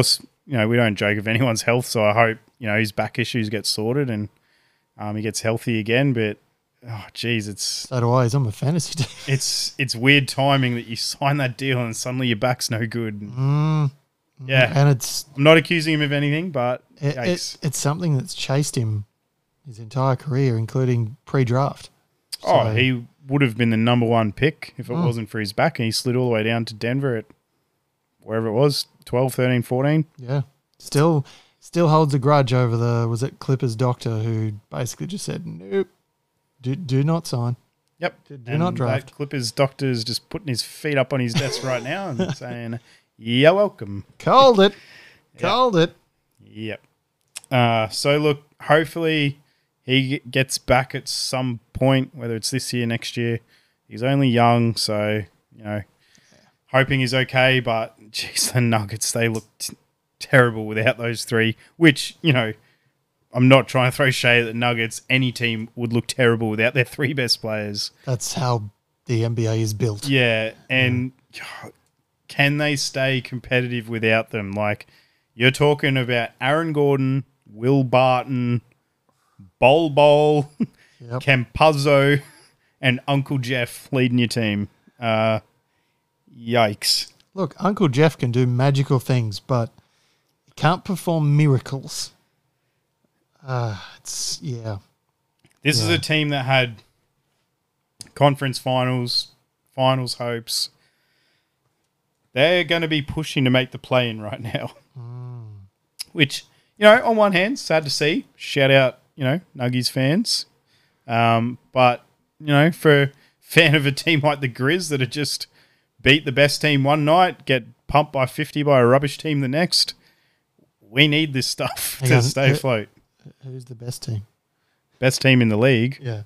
you know, we don't joke of anyone's health, so I hope, you know, his back issues get sorted and um, he gets healthy again. But, oh, geez, it's So do I. He's on my fantasy team. it's it's weird timing that you sign that deal and suddenly your back's no good. Mm, Yeah. And it's I'm not accusing him of anything, but it, yikes. it, it's something that's chased him his entire career, including pre-draft. oh, So- he would have been the number one pick if it Mm. wasn't for his back, and he slid all the way down to Denver at wherever it was, twelve, thirteen, fourteen. Yeah. Still still holds a grudge over the, was it Clippers doctor who basically just said, nope, do, do not sign. Yep. Do, do and not draft. That Clippers doctor's just putting his feet up on his desk right now and saying, you're welcome. Called it. Yeah. Called it. Yep. Uh, so, look, hopefully he gets back at some point, whether it's this year, next year. He's only young, so, you know, hoping he's okay. But, geez, the Nuggets, they look t- terrible without those three, which, you know, I'm not trying to throw shade at the Nuggets. Any team would look terrible without their three best players. That's how the N B A is built. Yeah, and can they stay competitive without them? Like, you're talking about Aaron Gordon, Will Barton, Bol Bol, Yep. Campazzo, and Uncle Jeff leading your team. Uh, yikes. Look, Uncle Jeff can do magical things, but he can't perform miracles. Uh, it's, yeah. This is Yeah. a team that had conference finals, finals hopes. They're going to be pushing to make the play-in right now. Which, you know, on one hand, sad to see. Shout out, you know, Nuggies fans. Um, but, you know, for a fan of a team like the Grizz that had just beat the best team one night, get pumped by fifty by a rubbish team the next, we need this stuff Hang to on, stay who- afloat. Who's the best team? Best team in the league, Yeah.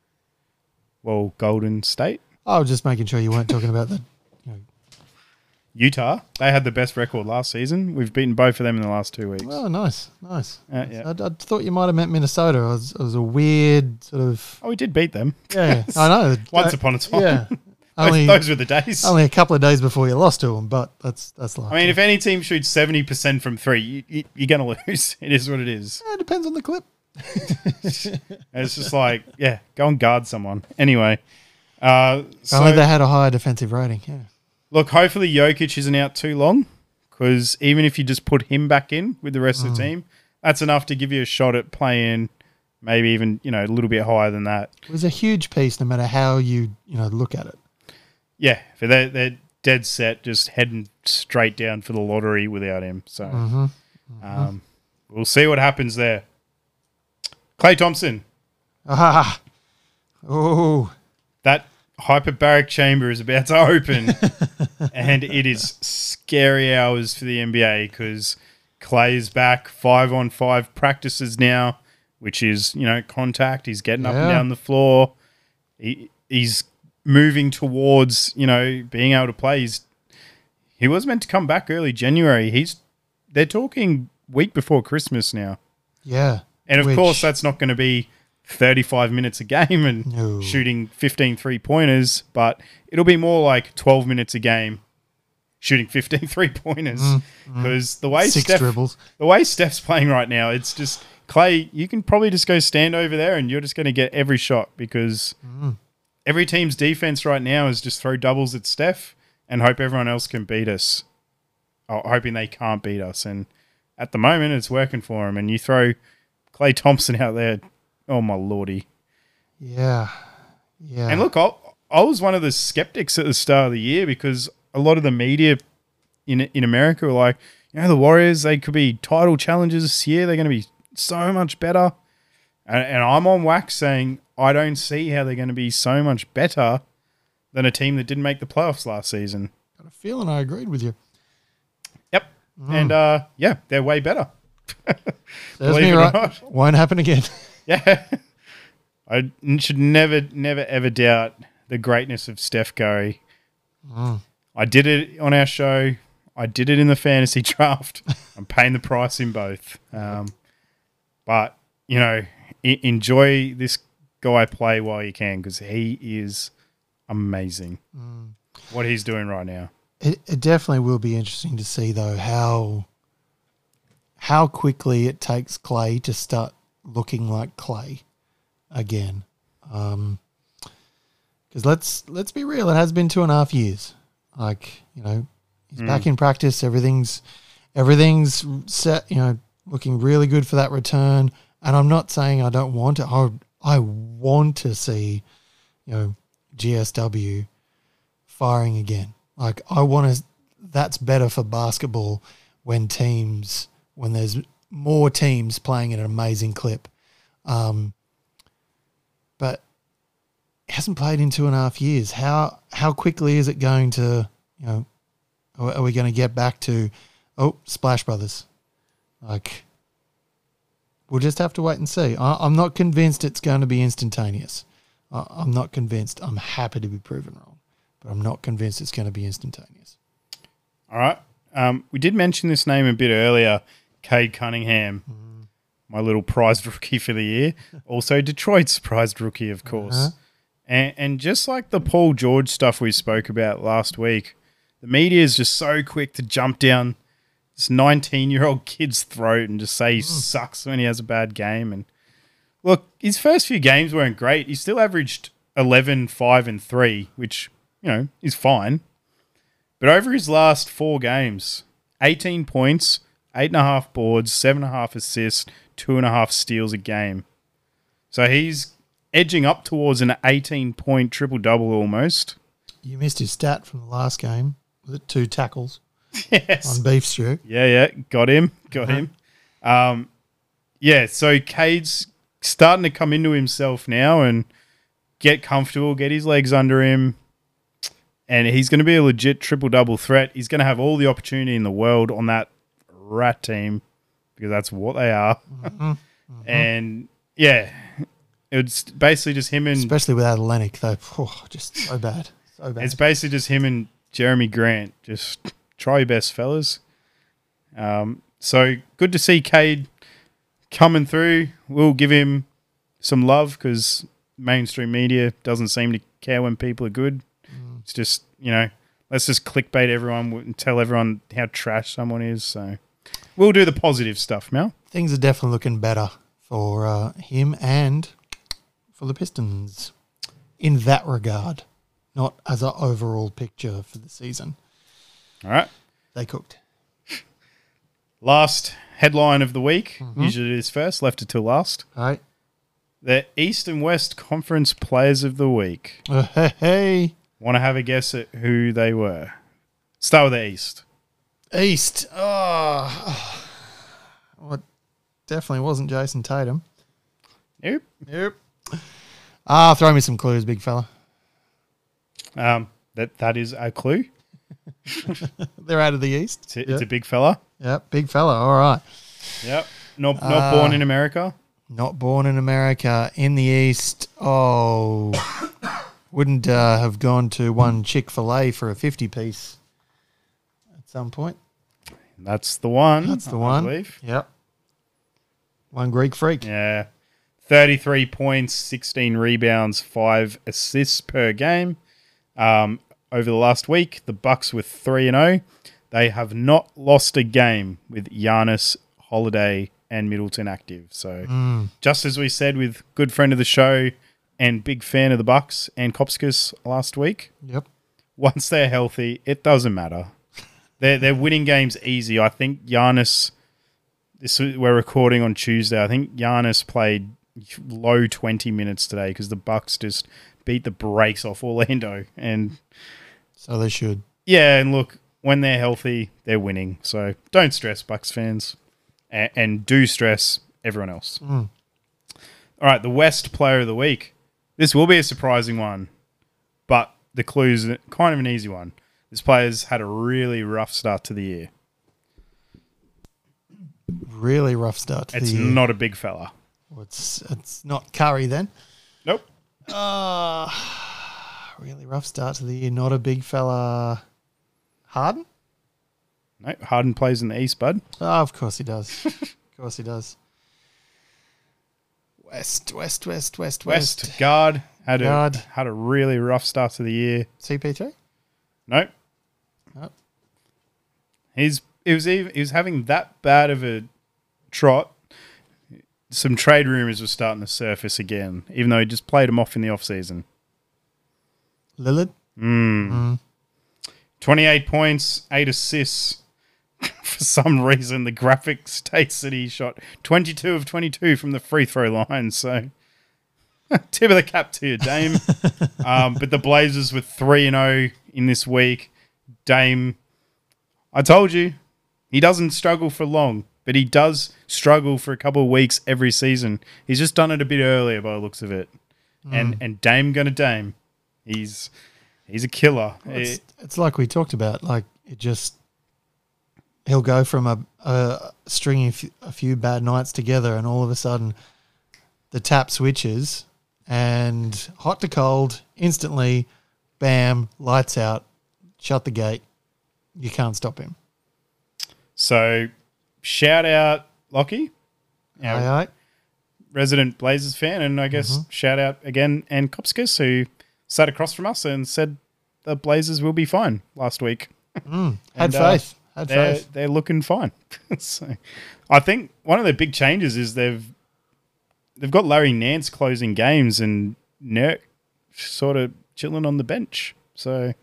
well, Golden State. I was just making sure you weren't talking about the. You know, Utah, they had the best record last season. We've beaten both of them in the last two weeks. oh, nice, nice. Uh, yeah. I, I thought you might have meant Minnesota. It was, it was a weird sort of. Oh, we did beat them. Yeah, I know. Once Uh, upon a time. Yeah. those, Only, those were the days. only a couple of days before you lost to them, but that's that's like. I mean, if any team shoots seventy percent from three, you, you, you're going to lose. It is what it is. it depends on the clip. It's just like, yeah, go and guard someone. Anyway, uh, so, Only they had a higher defensive rating. Yeah. look, hopefully Jokic isn't out too long, because even if you just put him back in with the rest of the team, that's enough to give you a shot at playing maybe even, you know, a little bit higher than that. It was a huge piece, no matter how you you know look at it. Yeah, but they're, they're dead set, just heading straight down for the lottery without him. So Mm-hmm. um, we'll see what happens there. Klay Thompson, Ah, oh, that hyperbaric chamber is about to open, and it is scary hours for the N B A because Klay is back, five on five practices now, which is, you know, contact. He's getting up and Yeah. down the floor. He, he's moving towards, you know, being able to play. He's, he was meant to come back early January. He's they're talking week before Christmas now. yeah. And of Which- course, that's not going to be thirty-five minutes a game and No. shooting fifteen three-pointers, but it'll be more like twelve minutes a game shooting fifteen three-pointers. Because the way Mm, six Steph, dribbles. the way Steph's playing right now, it's just, Klay, you can probably just go stand over there and you're just going to get every shot because Mm. every team's defense right now is just throw doubles at Steph and hope everyone else can beat us. Oh, hoping they can't beat us. And at the moment, it's working for him. And you throw Klay Thompson out there, oh my lordy. Yeah, yeah. And look, I, I was one of the skeptics at the start of the year because a lot of the media in in America were like, you know, the Warriors, they could be title challengers this year. They're going to be so much better. And, and I'm on wax saying I don't see how they're going to be so much better than a team that didn't make the playoffs last season. got a feeling I agreed with you. Yep. And uh, yeah, they're way better. There's Believe me it or right. not. Won't happen again. Yeah. I should never, never, ever doubt the greatness of Steph Curry. I did it on our show. I did it in the fantasy draft. I'm paying the price in both. Um, but, you know, I- enjoy this guy play while you can because he is amazing. What he's doing right now. It, it definitely will be interesting to see, though, how how quickly it takes Clay to start looking like Clay again. Um, because let's let's be real, it has been two and a half years. Like, you know, he's mm. back in practice. Everything's everything's set. You know, looking really good for that return. And I'm not saying I don't want it. I I want to see, you know, G S W firing again. Like, I want to. That's better for basketball when teams when there's more teams playing at an amazing clip. Um, but he hasn't played in two and a half years. How how quickly is it going to, you know, are, are we going to get back to, oh, Splash Brothers? Like, we'll just have to wait and see. I, I'm not convinced it's going to be instantaneous. I, I'm not convinced. I'm happy to be proven wrong, but I'm not convinced it's going to be instantaneous. All right. Um, we did mention this name a bit earlier, Cade Cunningham, mm. my little prized rookie for the year. Also Detroit's prized rookie, of course. Uh-huh. And, and just like the Paul George stuff we spoke about last week, the media is just so quick to jump down this nineteen-year-old kid's throat and just say he mm. sucks when he has a bad game. And look, his first few games weren't great. He still averaged eleven, five, and three, which, you know, is fine. But over his last four games, eighteen points, eight and a half boards, seven and a half assists, two and a half steals a game. So he's edging up towards an eighteen-point triple-double almost. You missed his stat from the last game. Was it two tackles? Yes. On beef stew. Yeah, yeah. Got him. Got uh-huh. him. Um, yeah, so Cade's starting to come into himself now and get comfortable, get his legs under him. And he's going to be a legit triple-double threat. He's going to have all the opportunity in the world on that rat team because that's what they are. Mm-hmm. Mm-hmm. And, yeah, it's basically just him and... Especially without Olenek, though. Oh, just so bad. So bad. It's basically just him and Jeremy Grant. Just try your best, fellas. Um, so good to see Cade coming through. We'll give him some love because mainstream media doesn't seem to care when people are good. It's just, you know, let's just clickbait everyone and tell everyone how trash someone is. So we'll do the positive stuff, Mel. Things are definitely looking better for uh, him and for the Pistons in that regard, not as an overall picture for the season. All right. They cooked. Last headline of the week. Mm-hmm. Usually it is first, left it till last. All right. The East and West Conference Players of the Week. Uh, hey, hey. Want to have a guess at who they were? Start with the East. East. Oh. Well, it definitely wasn't Jason Tatum. Nope. Nope. Ah, throw me some clues, big fella. Um, that that is a clue. They're out of the East. It's a, yep. it's a big fella. Yep, big fella. All right. Yep. Not not uh, born in America. Not born in America. In the East. Oh. Wouldn't uh, have gone to one Chick-fil-A for a fifty-piece at some point. That's the one. That's the I one. believe. Yep. One Greek freak. Yeah. thirty-three points, sixteen rebounds, five assists per game. Um, over the last week, the Bucks were three and oh. They have not lost a game with Giannis, Holiday, and Middleton active. So mm. just as we said with good friend of the show and big fan of the Bucks and Kopskis last week. Yep. Once they're healthy, it doesn't matter. They're they're winning games easy. I think Giannis. This we're recording on Tuesday. I think Giannis played low twenty minutes today because the Bucks just beat the brakes off Orlando, and so they should. Yeah, and look, when they're healthy, they're winning. So don't stress, Bucks fans, and, and do stress everyone else. Mm. All right, the West Player of the Week. This will be a surprising one, but the clue's kind of an easy one. This player's had a really rough start to the year. Really rough start to it's the year. It's not a big fella. Well, it's it's not Curry then. Nope. Uh, really rough start to the year. Not a big fella. Harden? No, Harden plays in the East, bud. Oh, of course he does. Of course he does. West, West, West, West, West. West guard had guard. a had a really rough start to the year. C P three? Nope. Nope. He's he was even, he was having that bad of a trot, some trade rumours were starting to surface again, even though he just played him off in the off-season. Lillard? Mm. Mm. twenty-eight points, eight assists. For some reason, the graphic states that he shot twenty-two of twenty-two from the free throw line. So, tip of the cap to you, Dame. um, but the Blazers were three and oh in this week. Dame, I told you, he doesn't struggle for long, but he does struggle for a couple of weeks every season. He's just done it a bit earlier by the looks of it. Mm. And and Dame gonna Dame. He's he's a killer. Well, it's, it's like we talked about. Like, it just... He'll go from a, a stringing a few, a few bad nights together, and all of a sudden the tap switches and hot to cold, instantly, bam, lights out, shut the gate. You can't stop him. So, shout out Lockie, our aye, aye. resident Blazers fan, and I guess mm-hmm. shout out again and Kopskis, who sat across from us and said the Blazers will be fine last week. Mm, had and, faith. Uh, Had they're, faith. they're looking fine. So, I think one of the big changes is they've they've got Larry Nance closing games and Nurk sort of chilling on the bench. So,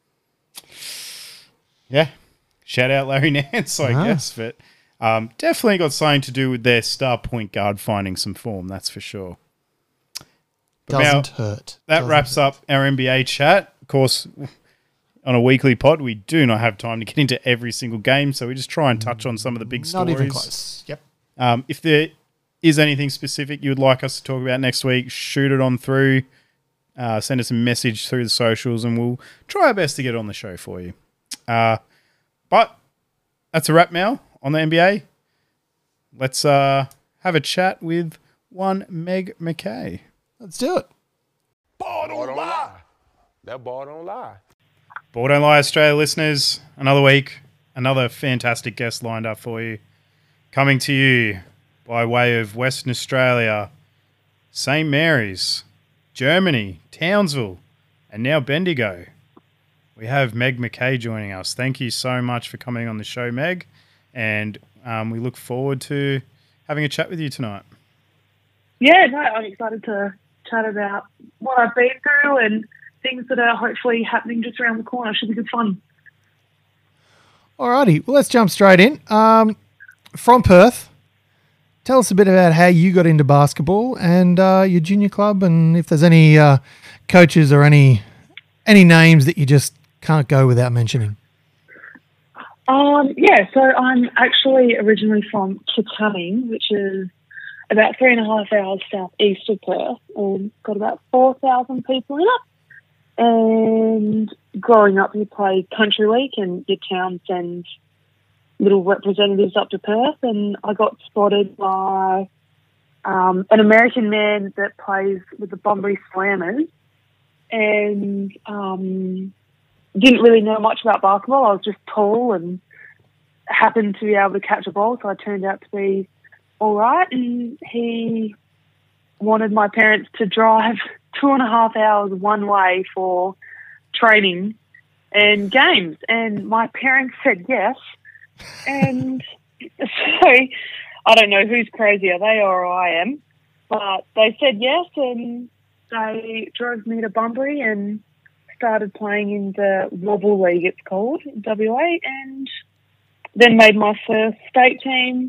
yeah, shout out Larry Nance, I Ah. guess. But um, definitely got something to do with their star point guard finding some form, that's for sure. But Doesn't now, hurt. That Doesn't wraps hurt. up our N B A chat. Of course, on a weekly pod, we do not have time to get into every single game, so we just try and touch on some of the big Not stories. even close. Yep. Um, if there is anything specific you would like us to talk about next week, shoot it on through. Uh, send us a message through the socials, and we'll try our best to get it on the show for you. Uh, but that's a wrap now on the N B A. Let's uh, have a chat with one Meg McKay. Let's do it. Ball don't lie. That ball don't lie. Ball Don't Lie, Australia listeners. Another week, another fantastic guest lined up for you. Coming to you by way of Western Australia, Saint Mary's, Germany, Townsville, and now Bendigo. We have Meg McKay joining us. Thank you so much for coming on the show, Meg. And um, we look forward to having a chat with you tonight. Yeah, no, I'm excited to chat about what I've been through and things that are hopefully happening just around the corner. Should be good fun. Alrighty, well, let's jump straight in. Um, from Perth, tell us a bit about how you got into basketball and uh, your junior club, and if there's any uh, coaches or any any names that you just can't go without mentioning. Um, yeah, so I'm actually originally from Kittanning, which is about three and a half hours southeast of Perth, and got about four thousand people in it. And growing up, you play Country Week, and your town sends little representatives up to Perth. And I got spotted by um, an American man that plays with the Bunbury Slammers, and um, didn't really know much about basketball. I was just tall and happened to be able to catch a ball, so I turned out to be all right. And he wanted my parents to drive two and a half hours one way for training and games, and my parents said yes. And so I don't know who's crazier, they or I am, but they said yes, and they drove me to Bunbury and started playing in the Wobble League, it's called, in W A, and then made my first state team.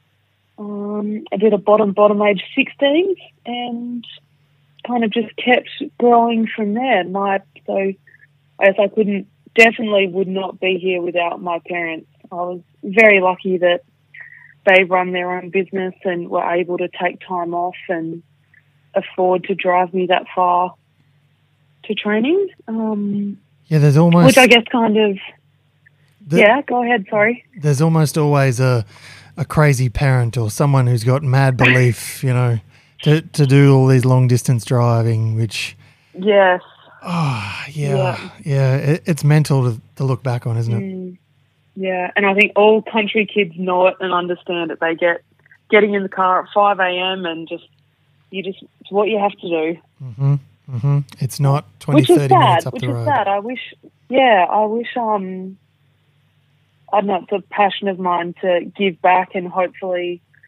Um, I did a bottom, bottom age sixteens, and kind of just kept growing from there. My so as I couldn't, definitely would not be here without my parents. I was very lucky that they run their own business and were able to take time off and afford to drive me that far to training. Um, Yeah, there's almost... which I guess kind of... the- yeah, go ahead, sorry. There's almost always a a crazy parent or someone who's got mad belief, you know, to, to do all these long distance driving, which, Yes. oh, yeah, Yeah. yeah, it, it's mental to, to look back on, isn't it? Mm, yeah, and I think all country kids know it and understand it. They get getting in the car at five a.m. and just, you just, it's what you have to do. Mm-hmm, mm-hmm. It's not twenty, Which is thirty minutes sad, up which the is road. sad. I wish, yeah, I wish, um, I don't know, it's a passion of mine to give back and hopefully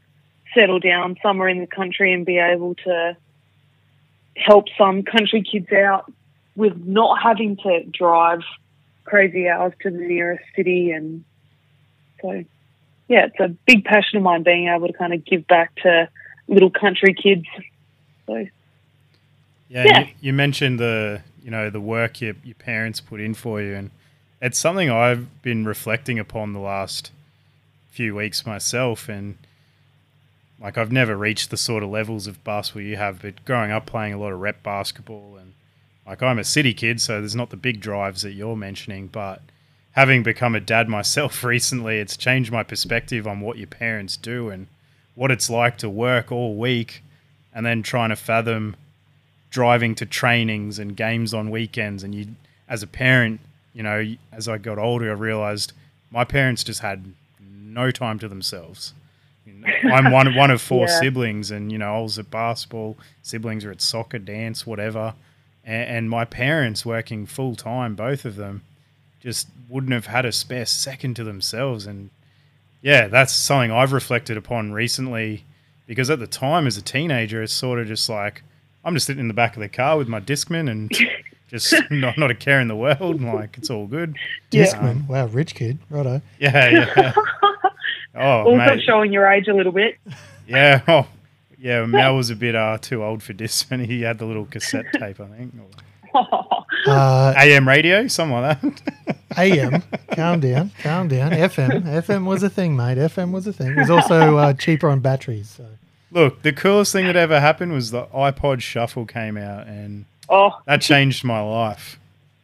settle down somewhere in the country and be able to help some country kids out with not having to drive crazy hours to the nearest city. And so, yeah, it's a big passion of mine being able to kind of give back to little country kids. So, yeah, yeah. You, you mentioned the, you know, the work your, your parents put in for you, and it's something I've been reflecting upon the last few weeks myself. And like, I've never reached the sort of levels of basketball you have, but growing up playing a lot of rep basketball, and like, I'm a city kid, so there's not the big drives that you're mentioning, but having become a dad myself recently, it's changed my perspective on what your parents do and what it's like to work all week and then trying to fathom driving to trainings and games on weekends. And you, as a parent, you know, as I got older, I realized my parents just had no time to themselves. I'm one one of four Yeah. siblings, and you know, I was at basketball, siblings are at soccer, dance, whatever, and, and my parents working full time, both of them, just wouldn't have had a spare second to themselves. And yeah, that's something I've reflected upon recently, because at the time as a teenager, it's sort of just like, I'm just sitting in the back of the car with my Discman and just not, not a care in the world. Like, it's all good. Yeah. Discman. Wow, rich kid. Righto. Yeah, yeah. Oh, Also mate. showing your age a little bit. Yeah. Oh, yeah. Mel was a bit uh, too old for Discman. He had the little cassette tape, I think. Or Uh, A M radio, something like that. A M, calm down, calm down. F M, F M was a thing, mate. F M was a thing. It was also uh, cheaper on batteries. So. Look, the coolest thing that ever happened was the iPod Shuffle came out, and Oh, that changed my life.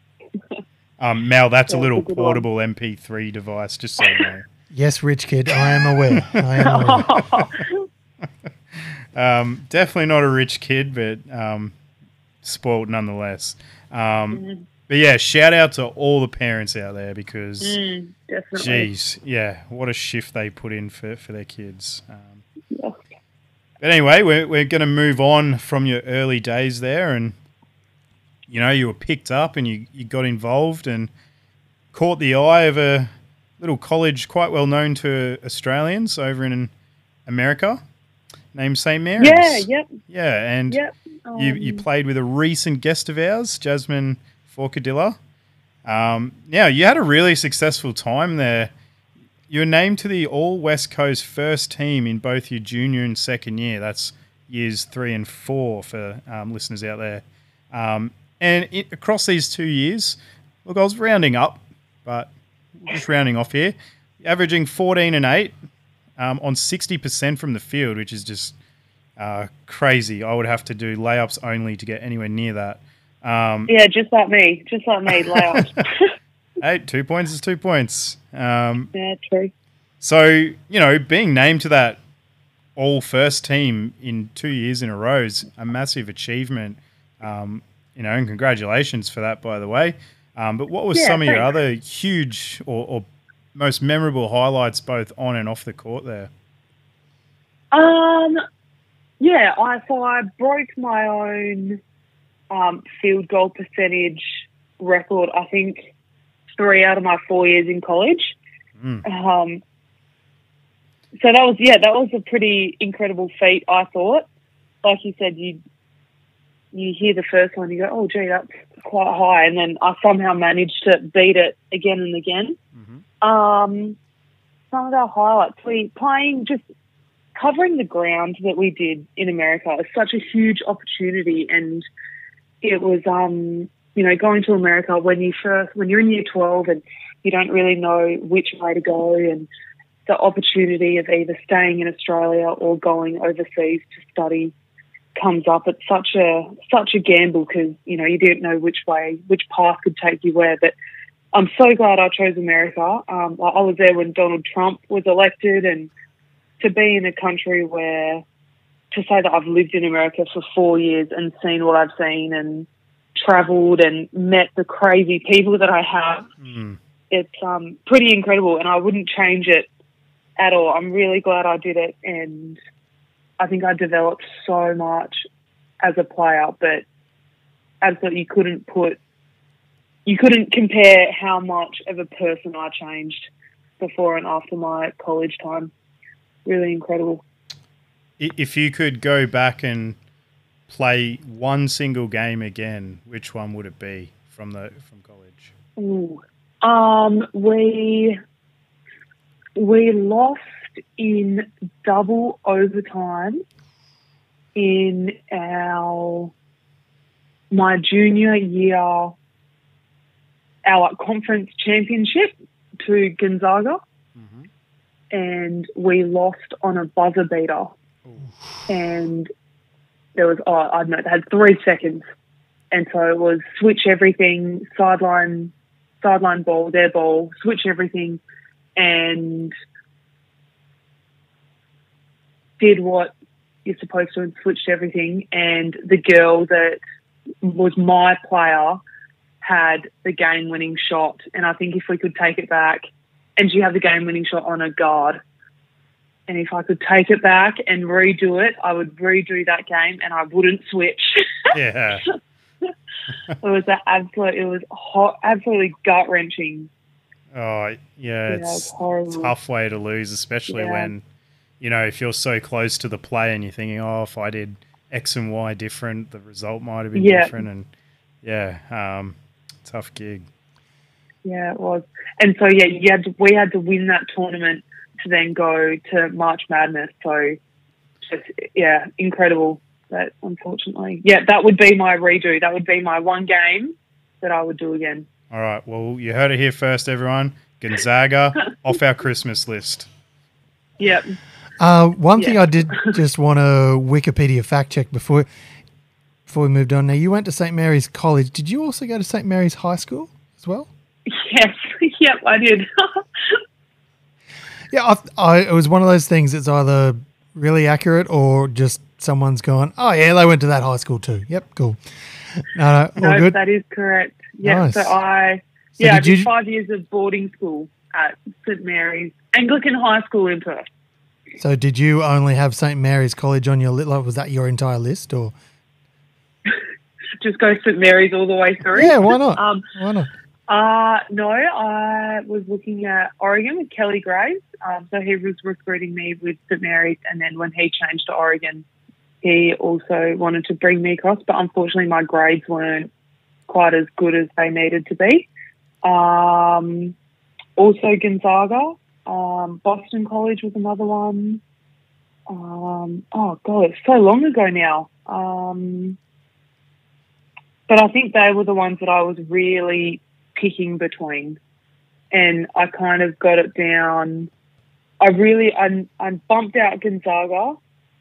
Um, Mel, that's a Yeah, little it's a good portable M P three device, just so you know. Yes, rich kid, I am aware. I am aware. Um, definitely not a rich kid, but um, spoiled nonetheless. Um, mm, but yeah, shout out to all the parents out there, because, mm, definitely. geez, yeah, what a shift they put in for, for their kids. Um, Yeah. but anyway, we're, we're going to move on from your early days there, and, you know, you were picked up and you, you got involved and caught the eye of a little college quite well known to Australians over in America named Saint Mary's. Yeah, yep, Yeah, and yep. you, you Um, played with a recent guest of ours, Jasmine Forcadilla. Um, yeah, you had a really successful time there. You were named to the All West Coast first team in both your junior and second year. That's years three and four for um, listeners out there. Um, and it, across these two years, look, I was rounding up, but just rounding off here, averaging fourteen and eight um, on sixty percent from the field, which is just uh, crazy. I would have to do layups only to get anywhere near that. Um, yeah, just like me, just like me, layout. hey, two points is two points. Um, Yeah, true. so, you know, being named to that all first team in two years in a row is a massive achievement. Um, you know, and congratulations for that, by the way. Um, but what was Yeah, some of your thanks. other huge or, or most memorable highlights, both on and off the court there? Um, yeah, I so I broke my own um, field goal percentage record. I think three out of my four years in college. Mm. Um, so that was yeah, that was a pretty incredible feat. I thought, like you said, you you hear the first one, you go, oh gee, that's quite high, and then I somehow managed to beat it again and again. Mm-hmm. Um, some of our highlights, we playing just covering the ground that we did in America is such a huge opportunity, and it was um you know going to America when you first when you're in year twelve and you don't really know which way to go, and the opportunity of either staying in Australia or going overseas to study comes up. It's such a such a gamble because you know you didn't know which way which path could take you where, but I'm so glad I chose America. Um, I I was there when Donald Trump was elected, and to be in a country where, to say that I've lived in America for four years and seen what I've seen and travelled and met the crazy people that I have, Mm. it's um, pretty incredible, and I wouldn't change it at all. I'm really glad I did it, and I think I developed so much as a player, but absolutely you couldn't put, you couldn't compare how much of a person I changed before and after my college time. Really incredible. I- If you could go back and play one single game again, which one would it be from the from college? Ooh. Um, we we lost in double overtime in our my junior year, our conference championship to Gonzaga, Mm-hmm. and we lost on a buzzer beater. And there was, oh, I don't know, they had three seconds. And so it was switch everything, sideline, sideline ball, their ball, switch everything, and did what you're supposed to and switched everything. And the girl that was my player had the game-winning shot. And I think if we could take it back, and she had the game-winning shot on a guard, and if I could take it back and redo it, I would redo that game and I wouldn't switch. Yeah. It was an absolute, it was hot, absolutely gut wrenching. Oh, yeah, Yeah, it's it's horrible. a tough way to lose, especially Yeah. when, you know, if you're so close to the play and you're thinking, oh, if I did X and Y different, the result might have been Yeah. different. And, yeah, um, tough gig. Yeah, it was. And so, yeah, you had to, we had to win that tournament to then go to March Madness. So, just, yeah, incredible. But unfortunately, yeah, that would be my redo. That would be my one game that I would do again. All right, well, you heard it here first, everyone. Gonzaga off our Christmas list. Yep. Uh, one thing Yeah. I did just want to Wikipedia fact check before before we moved on. Now, you went to Saint Mary's College. Did you also go to Saint Mary's High School as well? Yes. Yep, I did. Yeah, I, I, it was one of those things that's either really accurate or just someone's gone, oh, yeah, they went to that high school too. Yep, cool. No, no, all No, good. that is correct. Yeah, Nice. so I, So yeah, I did did you- five years of boarding school at Saint Mary's Anglican High School in Perth. So did you only have Saint Mary's College on your list? Like, was that your entire list? Or Just go Saint Mary's all the way through. Yeah, why not? Um, Why not? Uh, no, I was looking at Oregon with Kelly Graves. Um, so he was recruiting me with Saint Mary's, and then when he changed to Oregon, he also wanted to bring me across, but unfortunately my grades weren't quite as good as they needed to be. Um, also Gonzaga, um, Boston College was another one. Um, oh, God, it's so long ago now. Um, but I think they were the ones that I was really picking between, and I kind of got it down. I really, I, I bumped out Gonzaga,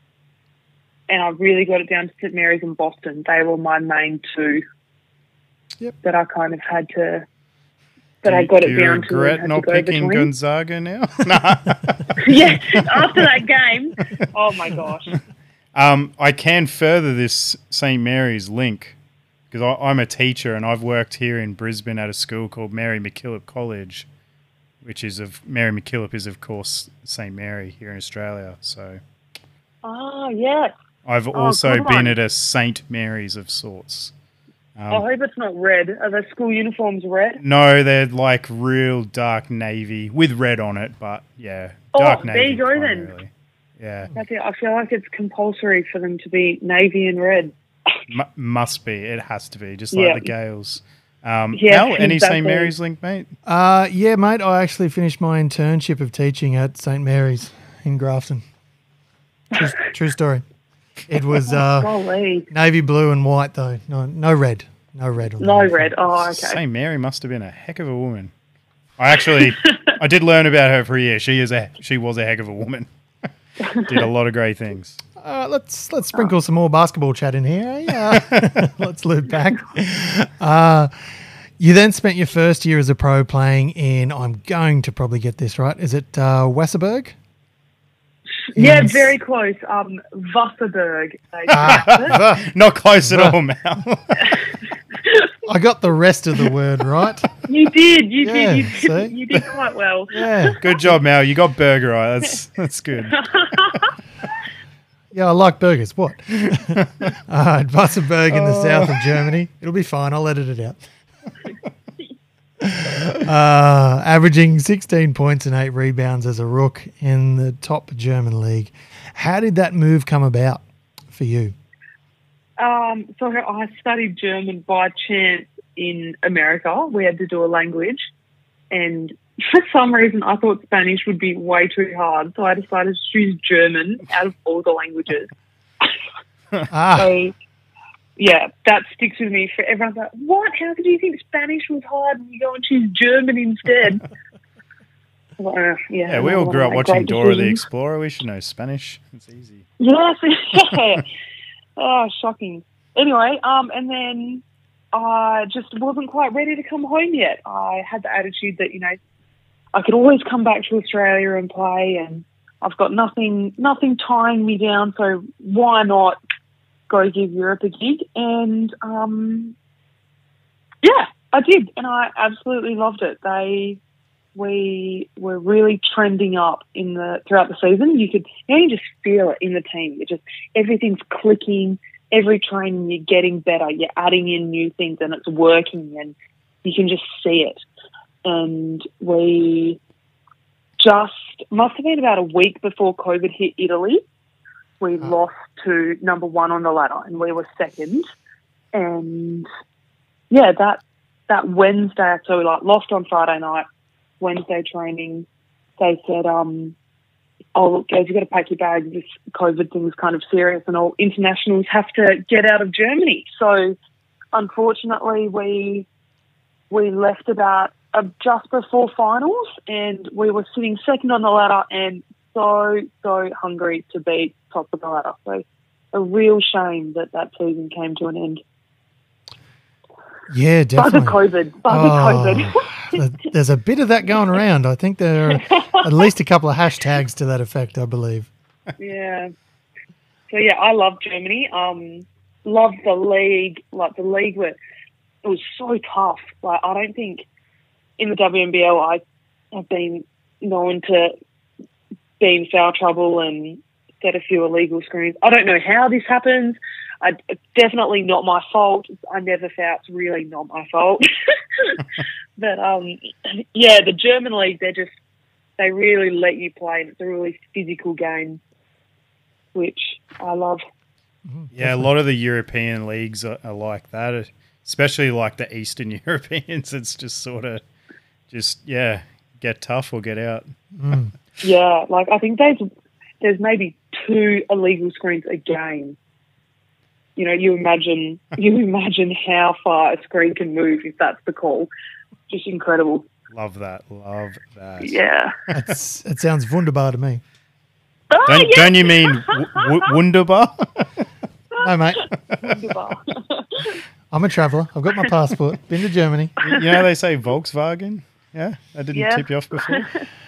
and I really got it down to Saint Mary's and Boston. They were my main two. Yep. That I kind of had to, that I Do- got do it you down to. and regret had not to go picking between. Gonzaga now? Nah. Yeah, after that game. Oh my gosh. Um, I can further this Saint Mary's link because I'm a teacher and I've worked here in Brisbane at a school called Mary MacKillop College, which is of Mary MacKillop is of course Saint Mary here in Australia. So Oh yes. I've Oh, also good been one. at a Saint Mary's of sorts. I Um, hope it's not red. Are the school uniforms red? no, they're like real dark navy with red on it, but yeah, Oh, dark there navy. you go then. primarily. Yeah, That's it. I feel like it's compulsory for them to be navy and red. M- must be. It has to be, just Yeah. like the Gales. Um, Yeah, Mel, any exactly. Saint Mary's link, mate? Uh, yeah, mate, I actually finished my internship of teaching at Saint Mary's in Grafton. True, true story. It was uh, Golly. navy blue and white, though. No, no red. No red on the No uniform. red. Oh, okay. Saint Mary must have been a heck of a woman. I actually, I did learn about her for a year. She is a, she was a heck of a woman. Did a lot of great things. Uh, let's let's sprinkle some more basketball chat in here. Yeah, let's loop back. Uh, you then spent your first year as a pro playing in. I'm going to probably get this right. Is it uh, Wasserberg? Yeah, Yes. very close. Um, Wasserberg. They Ah. pronounce it. Not close at all, Mel. I got the rest of the word right. You did. You Yeah, did. You see? did. You did quite well. Yeah, Good job, Mel. You got burger right. That's that's good. yeah. I like burgers. What? uh, Wasserberg in the south of Germany. It'll be fine. I'll edit it out. Uh, averaging sixteen points and eight rebounds as a rook in the top German league. How did that move come about for you? Um, so I studied German by chance in America. We had to do a language, and for some reason I thought Spanish would be way too hard, so I decided to choose German out of all the languages. Ah, So, yeah, that sticks with me for everyone's like, what? How could you think Spanish was hard and you go and choose German instead? Well, uh, yeah, Yeah, we all another grew one up of my watching great Dora the decisions. Explorer. We should know Spanish. It's easy. Yes, yeah. Oh, shocking. Anyway, um, and then I just wasn't quite ready to come home yet. I had the attitude that, you know, I could always come back to Australia and play, and I've got nothing, nothing tying me down, so why not go give Europe a gig? And, um, yeah, I did, and I absolutely loved it. They... We were really trending up in the throughout the season. You could you, know, you just feel it in the team. You just everything's clicking. Every training you're getting better. You're adding in new things and it's working, and you can just see it. And we just must have been about a week before COVID hit Italy. We Oh. lost to number one on the ladder, and we were second. And yeah, that that Wednesday, so we like lost on Friday night. Wednesday training, they said, um, oh, look, guys, you've got to pack your bags. This COVID thing's kind of serious and all internationals have to get out of Germany. So, unfortunately, we we left about uh, just before finals, and we were sitting second on the ladder and so, so hungry to be top of the ladder. So, a real shame that that season came to an end. yeah, Bug of definitely. COVID. Bug of COVID. Oh, there's a bit of that going around. I think there are at least a couple of hashtags to that effect, I believe. Yeah. So yeah, I love Germany. Um, love the league. Like the league, where it was so tough. Like I don't think in the W N B L I have been known to be in foul trouble and set a few illegal screens. I don't know how this happens. I, it's definitely not my fault. I never foul. It's really not my fault. But um, yeah, the German league, they're just they really let you play, and it's a really physical game, which I love. Yeah, a lot of the European leagues are, are like that, especially like the Eastern Europeans. It's just sort of just, yeah, get tough or get out. Mm. Yeah, like I think there's there's maybe two illegal screens a game. You know, you imagine you imagine how far a screen can move if that's the call. Just incredible. Love that. Love that. Yeah. That's, it sounds wunderbar to me. Oh, Don't, yeah. don't you mean w- w- wunderbar? No, mate. Wunderbar. I'm a traveller. I've got my passport. Been to Germany. You know they say Volkswagen? Yeah? That didn't Yeah. tip you off before?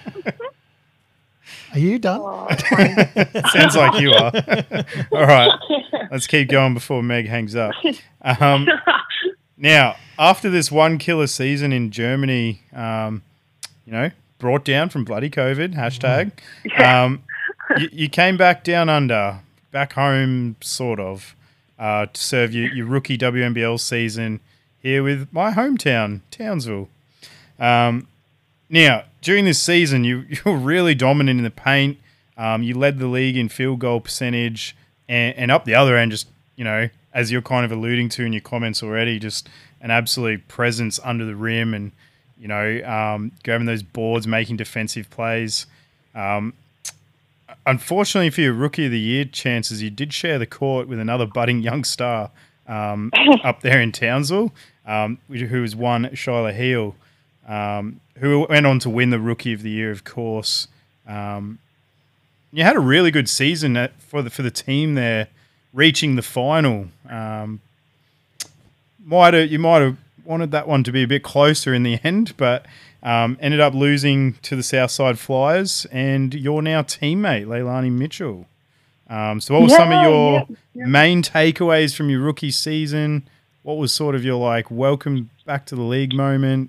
Are you done? Oh, it's funny. Sounds like you are. All right. Let's keep going before Meg hangs up. Um, now, after this one killer season in Germany, um, you know, brought down from bloody COVID, hashtag, um, you, you came back down under, back home, sort of, uh, to serve your, your rookie W N B L season here with my hometown, Townsville. Um, now, during this season, you, you were really dominant in the paint. Um, you led the league in field goal percentage, and, and up the other end, just, you know, as you're kind of alluding to in your comments already, just an absolute presence under the rim and, you know, um, grabbing those boards, making defensive plays. Um, unfortunately for your Rookie of the Year chances, you did share the court with another budding young star um, up there in Townsville, um, who was one Shyla Heel, um, who went on to win the Rookie of the Year, of course. Um, you had a really good season at, for the for the team there, reaching the final. Um, might have, you might have wanted that one to be a bit closer in the end, but um, ended up losing to the Southside Flyers and your now teammate, Leilani Mitchell. Um, so what were some of Yeah, your yeah, yeah. main takeaways from your rookie season? What was sort of your, like, welcome back to the league moment?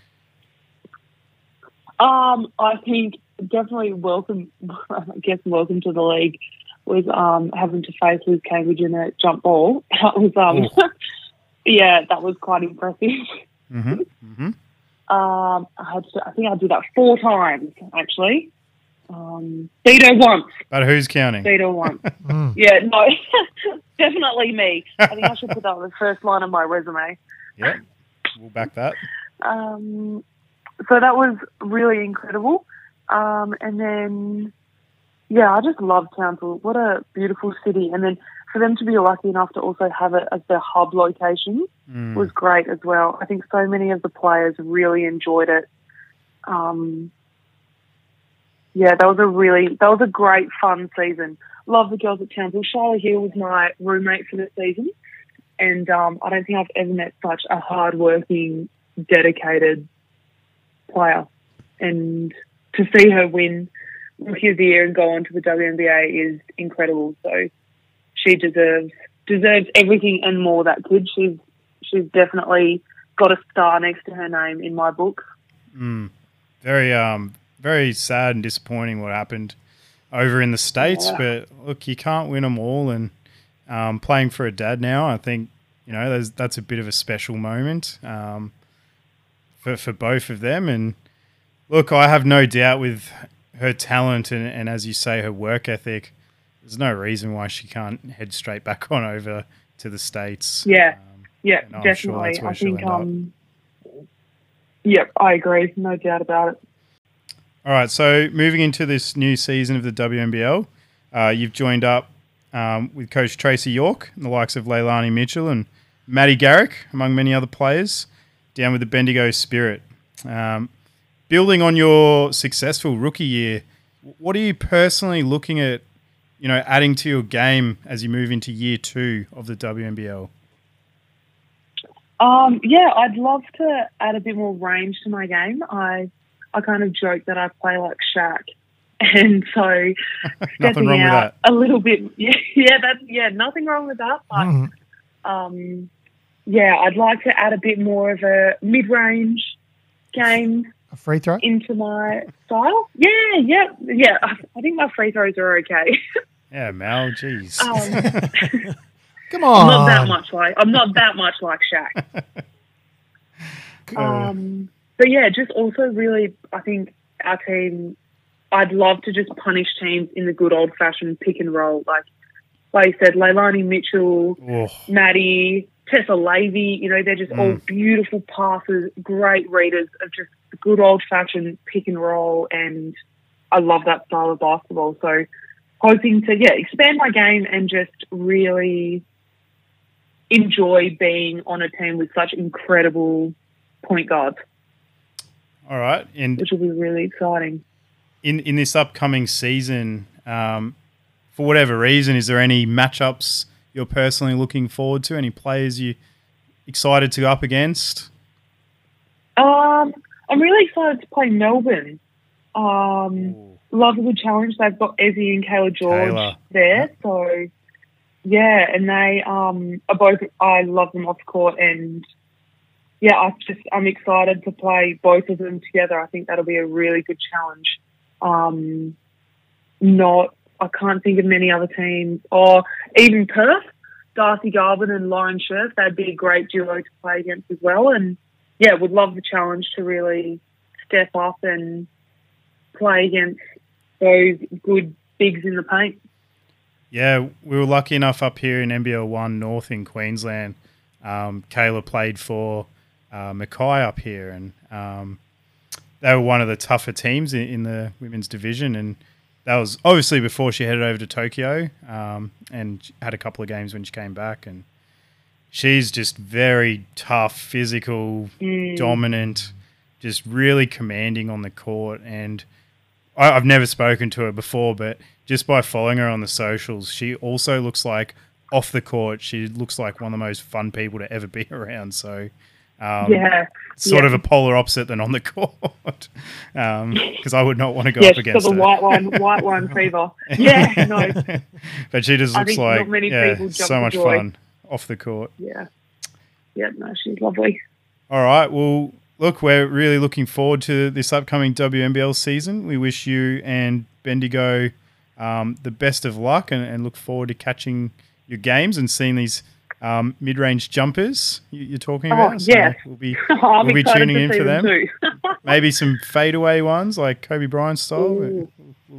Um, I think definitely welcome, I guess welcome to the league was um, having to face Liz Cambridge in a jump ball. That was, um, yeah, that was quite impressive. Mm-hmm. Mm-hmm. Um, I had to, I think I did that four times actually. Um, beat her once. But who's counting? Beat her once. Mm. Yeah, no, definitely me. I think I should put that on the first line of my resume. Yep, we'll back that. Um, so that was really incredible. Um, and then, yeah, I just love Townsville. What a beautiful city. And then for them to be lucky enough to also have it as their hub location Mm. was great as well. I think so many of the players really enjoyed it. Um, yeah, that was a really, that was a great fun season. Love the girls at Townsville. Charlie Hill was my roommate for the season. And um, I don't think I've ever met such a hard-working, dedicated player. And to see her win Rookie of the Year and go on to the W N B A is incredible. So she deserves deserves everything and more, that kid. She's she's definitely got a star next to her name in my book. Mm. Very, um, very sad and disappointing what happened over in the States. Yeah. But look, you can't win them all. And um, playing for a dad now, I think you know there's, that's a bit of a special moment um, for for both of them. And look, I have no doubt with her talent and, and as you say, her work ethic. There's no reason why she can't head straight back on over to the States. Yeah, Um, yeah, and I'm sure definitely. that's where I she'll think, end up. um, yep, I agree. No doubt about it. All right, so moving into this new season of the W N B L, uh, you've joined up um, with Coach Tracy York and the likes of Leilani Mitchell and Maddie Garrick, among many other players, down with the Bendigo Spirit. Um, building on your successful rookie year, what are you personally looking at, you know, adding to your game as you move into year two of the W N B L? Um, yeah, I'd love to add a bit more range to my game. I I kind of joke that I play like Shaq, and so stepping wrong with out that. a little bit. Yeah, yeah, that's yeah, nothing wrong with that. But Mm. um, yeah, I'd like to add a bit more of a mid-range game A free throw? into my style. Yeah, yeah, yeah. I I think my free throws are okay. Yeah, Mal, jeez. Um, Come I'm on. not that much like I'm not that much like Shaq. Um, but yeah, just also really, I think our team, I'd love to just punish teams in the good old fashioned pick and roll. Like, like you said, Leilani Mitchell, Oh, Maddie, Tessa Levy, you know, they're just all beautiful passers, great readers of just the good old fashioned pick and roll. And I love that style of basketball. So hoping to, yeah, expand my game and just really enjoy being on a team with such incredible point guards, all right. And which will be really exciting. in, in this upcoming season, um, for whatever reason, is there any matchups you're personally looking forward to? Any players you excited to go up against? Um, I'm really excited to play Melbourne. Um, love a good challenge. They've got Ezzy and Kayla George Kayla. there, so yeah, and they um are both. I love them off court, and yeah, I just I'm excited to play both of them together. I think that'll be a really good challenge. Um, not I can't think of many other teams, or even Perth, Darcy Garvin and Lauren Scherf. That'd be a great duo to play against as well. And yeah, would love the challenge to really step up and play against those good bigs in the paint. Yeah, we were lucky enough up here in N B L one North in Queensland. Um, Kayla played for uh, Mackay up here, and um, they were one of the tougher teams in, in the women's division. And that was obviously before she headed over to Tokyo um, and had a couple of games when she came back. And she's just very tough, physical, Mm. dominant, just really commanding on the court. And I, I've never spoken to her before, but just by following her on the socials, she also looks like off the court, she looks like one of the most fun people to ever be around. So, um, Yeah, sort yeah. of a polar opposite than on the court, because I would not want to go yeah, up she's got against the her. white one, white one fever. Yeah, no, But she just I looks think not like many yeah, people jump so for much joy. fun off the court. yeah, yeah, no, she's lovely. All right. Well, look, we're really looking forward to this upcoming W N B L season. We wish you and Bendigo um, the best of luck and, and look forward to catching your games and seeing these um, mid-range jumpers you, you're talking Oh, about. So yes. we'll be, I'm we'll be excited tuning to in see for them. too. Maybe some fadeaway ones like Kobe Bryant style. Ooh. We'll, we'll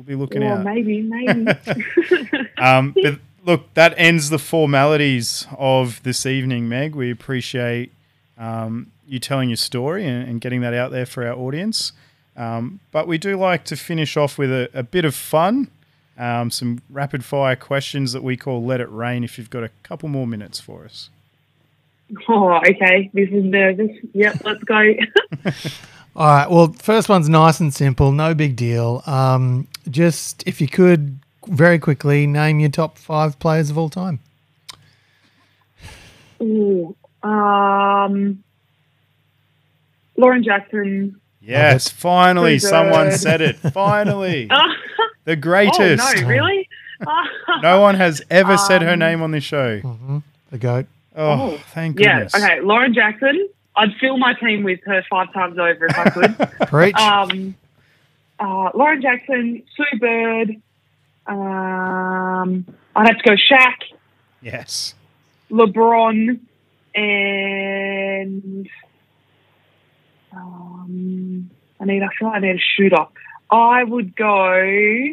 be looking Or out. maybe, maybe. Um, but look, that ends the formalities of this evening, Meg. We appreciate um, you telling your story and, and getting that out there for our audience. Um, but we do like to finish off with a, a bit of fun, um, some rapid fire questions that we call Let It Rain, if you've got a couple more minutes for us. Oh, okay. This is nervous. Yep, let's go. All right. Well, first one's nice and simple. No big deal. Um, just if you could very quickly name your top five players of all time. Ooh, um, Lauren Jackson. Yes, finally, Pretty someone good. said it. Finally. Oh, The greatest. no, really? No one has ever said her Um, name on this show. Mm-hmm. The GOAT. Oh, Oh, thank Yeah, goodness. okay. Lauren Jackson. I'd fill my team with her five times over if I could. Preach. um, uh, Lauren Jackson, Sue Bird. Um, I'd have to go Shaq, Yes. LeBron, and um, I need. I feel like I need a shooter. I would go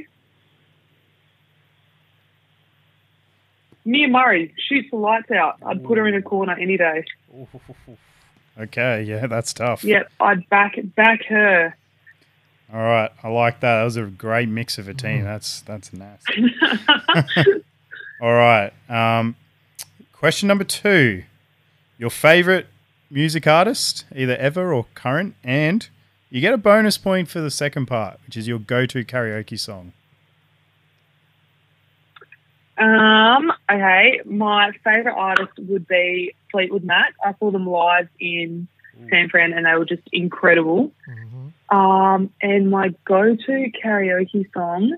Mia Murray. Shoots the lights out. I'd put her in a corner any day. Okay, yeah, that's tough. Yep, I'd back back her. All right, I like that. That was a great mix of a team. That's that's nasty. All right. Um, question number two: your favorite music artist, either ever or current, and you get a bonus point for the second part, which is your go-to karaoke song. Um, okay, my favourite artist would be Fleetwood Mac. I saw them live in San Fran and they were just incredible. Mm-hmm. Um, and my go-to karaoke song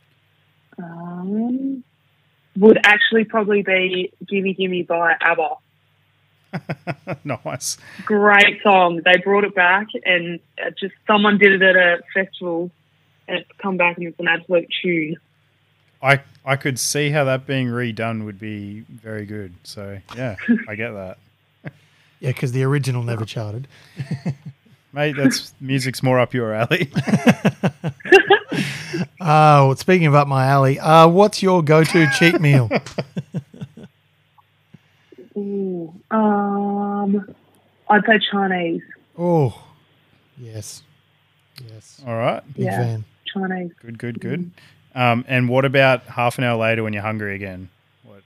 um, would actually probably be Gimme Gimme by ABBA. Nice. Great song. They brought it back and uh, just someone did it at a festival and it's come back and it's an absolute tune. I I could see how that being redone would be very good. So yeah, I get that. Yeah, because the original never charted. Mate, that's music's more up your alley. Uh, well, speaking of up my alley, uh, what's your go-to cheat meal? Ooh, um, I'd say Chinese. Oh, yes. Yes. All right. Big Yeah. fan. Chinese. Good, good, good. Um, and what about half an hour later when you're hungry again? What?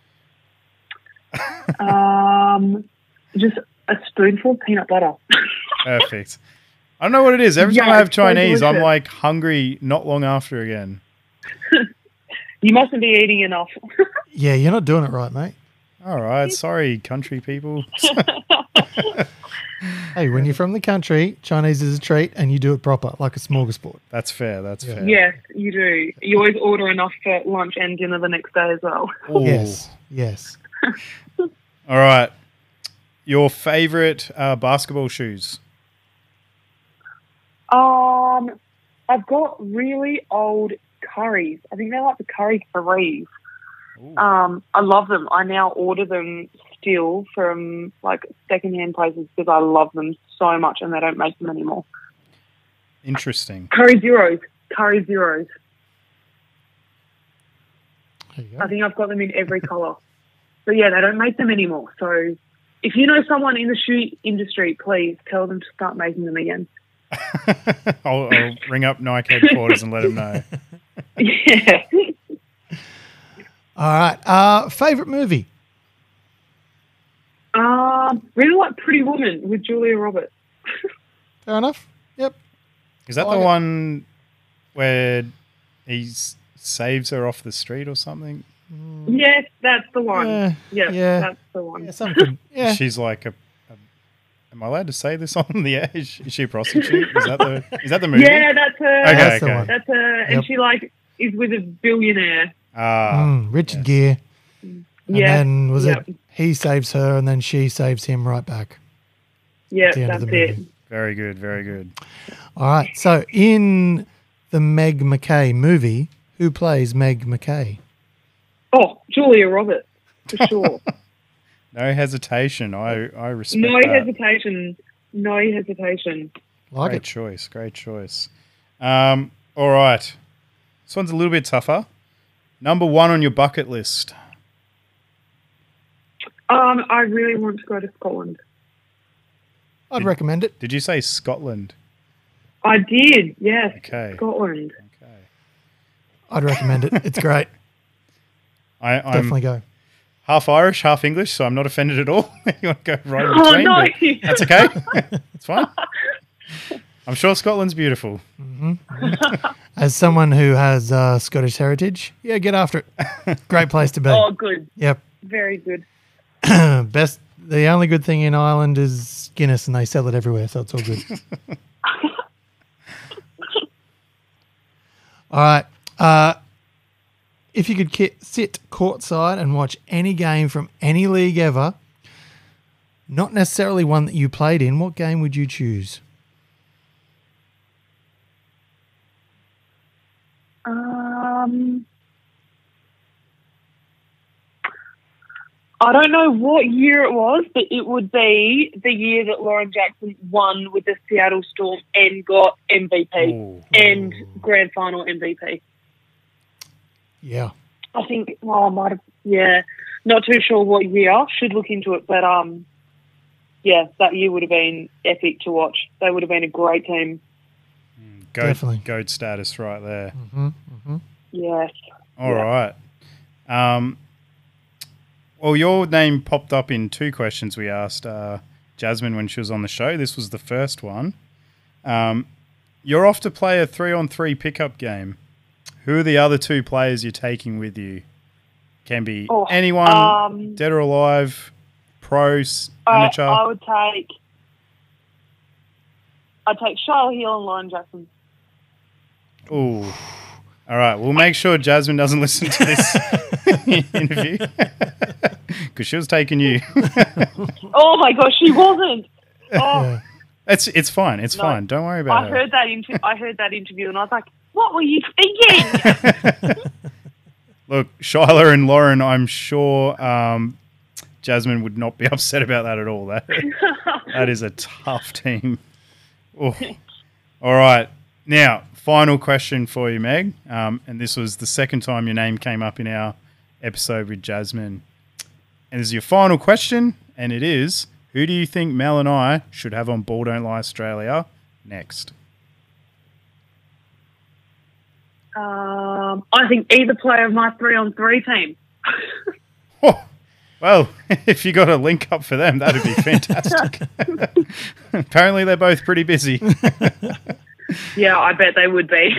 Um, just a spoonful of peanut butter. Perfect. I don't know what it is. Every time Yeah, I have it's so Chinese, I'm delicious. like hungry not long after again. You mustn't be eating enough. Yeah, you're not doing it right, mate. All right. Sorry, country people. Hey, when you're from the country, Chinese is a treat and you do it proper, like a smorgasbord. That's fair. That's Yeah. fair. Yes, you do. You always order enough for lunch and dinner the next day as well. Ooh. Yes, yes. All right. Your favorite uh, basketball shoes? Um, I've got really old curries. I think they're like the curry threes. Ooh. Um, I love them. I now order them still from like secondhand places because I love them so much and they don't make them anymore. Interesting. Curry zeros. Curry zeros. There you I go. think I've got them in every colour. But yeah, they don't make them anymore. So if you know someone in the shoe industry, please tell them to start making them again. I'll, I'll ring up Nike headquarters and let them know. Yeah. All right. Uh, favorite movie? Um, really like Pretty Woman with Julia Roberts. Fair enough. Yep. Is that I the like it. one where he s- saves her off the street or something? Yes, that's the one. Yeah, Yeah, yeah. that's the one. Yeah, some could, yeah. She's like a, a. Am I allowed to say this on the air? Is she, is she a prostitute? Is that the? Is that the movie? Yeah, that's her. Okay, That's the okay. one. That's her. Yep. And she like is with a billionaire. Ah, Mm, Richard yes. Gere. And Yeah. then was Yep. it he saves her and then she saves him right back? Yeah, at the end of that's the it. movie. very good, very good. All right. So in the Meg McKay movie, who plays Meg McKay? Oh, Julia Roberts, for sure. No hesitation. I I respect no that. hesitation. No hesitation. Like Great it. choice. Great choice. Um. All right. This one's a little bit tougher. Number one on your bucket list. Um, I really want to go to Scotland. I'd Did- recommend it. Did you say Scotland? I did, yes. Okay. Scotland. Okay. I'd recommend it. It's great. I, I'm Definitely go. half Irish, half English, so I'm not offended at all. You want to go right in Oh, between? no. but That's okay. It's fine. I'm sure Scotland's beautiful. As someone who has uh, Scottish heritage, yeah, get after it. Great place to be. Oh, good. Yep. Very good. Best. The only good thing in Ireland is Guinness, and they sell it everywhere, so it's all good. All right. Uh, if you could ki- sit courtside and watch any game from any league ever, not necessarily one that you played in, what game would you choose? Um, I don't know what year it was, but it would be the year that Lauren Jackson won with the Seattle Storm and got M V P Ooh. and grand final M V P. Yeah. I think, well, I might have, yeah, not too sure what year. Should look into it, but um, yeah, that year would have been epic to watch. They would have been a great team. Goat, Definitely. goat status right there. Mm-hmm, mm-hmm. Yes. All right. Um, well, your name popped up in two questions we asked uh, Jasmine when she was on the show. This was the first one. Um, you're off to play a three-on-three pickup game. Who are the other two players you're taking with you? Can be Oh, anyone, um, dead or alive, pros, I, amateur. I would take, I'd take Charlotte Hill and Lauren Jackson. Ooh. All right. We'll make sure Jasmine doesn't listen to this interview because she was taking you. Oh my gosh, she wasn't. Oh, Yeah. It's it's fine. It's No. fine. Don't worry about I her. heard that. Inter- I heard that interview, and I was like, "What were you thinking?" Look, Shyla and Lauren, I'm sure um, Jasmine would not be upset about that at all. That that is a tough team. Oh. All right. Now, final question for you, Meg. Um, and this was the second time your name came up in our episode with Jasmine. And this is your final question, and it is, who do you think Mel and I should have on Ball Don't Lie Australia next? um, I think either player of my three-on-three team. Oh, well, if you got a link up for them, that'd be fantastic. Apparently, they're both pretty busy. Yeah, I bet they would be.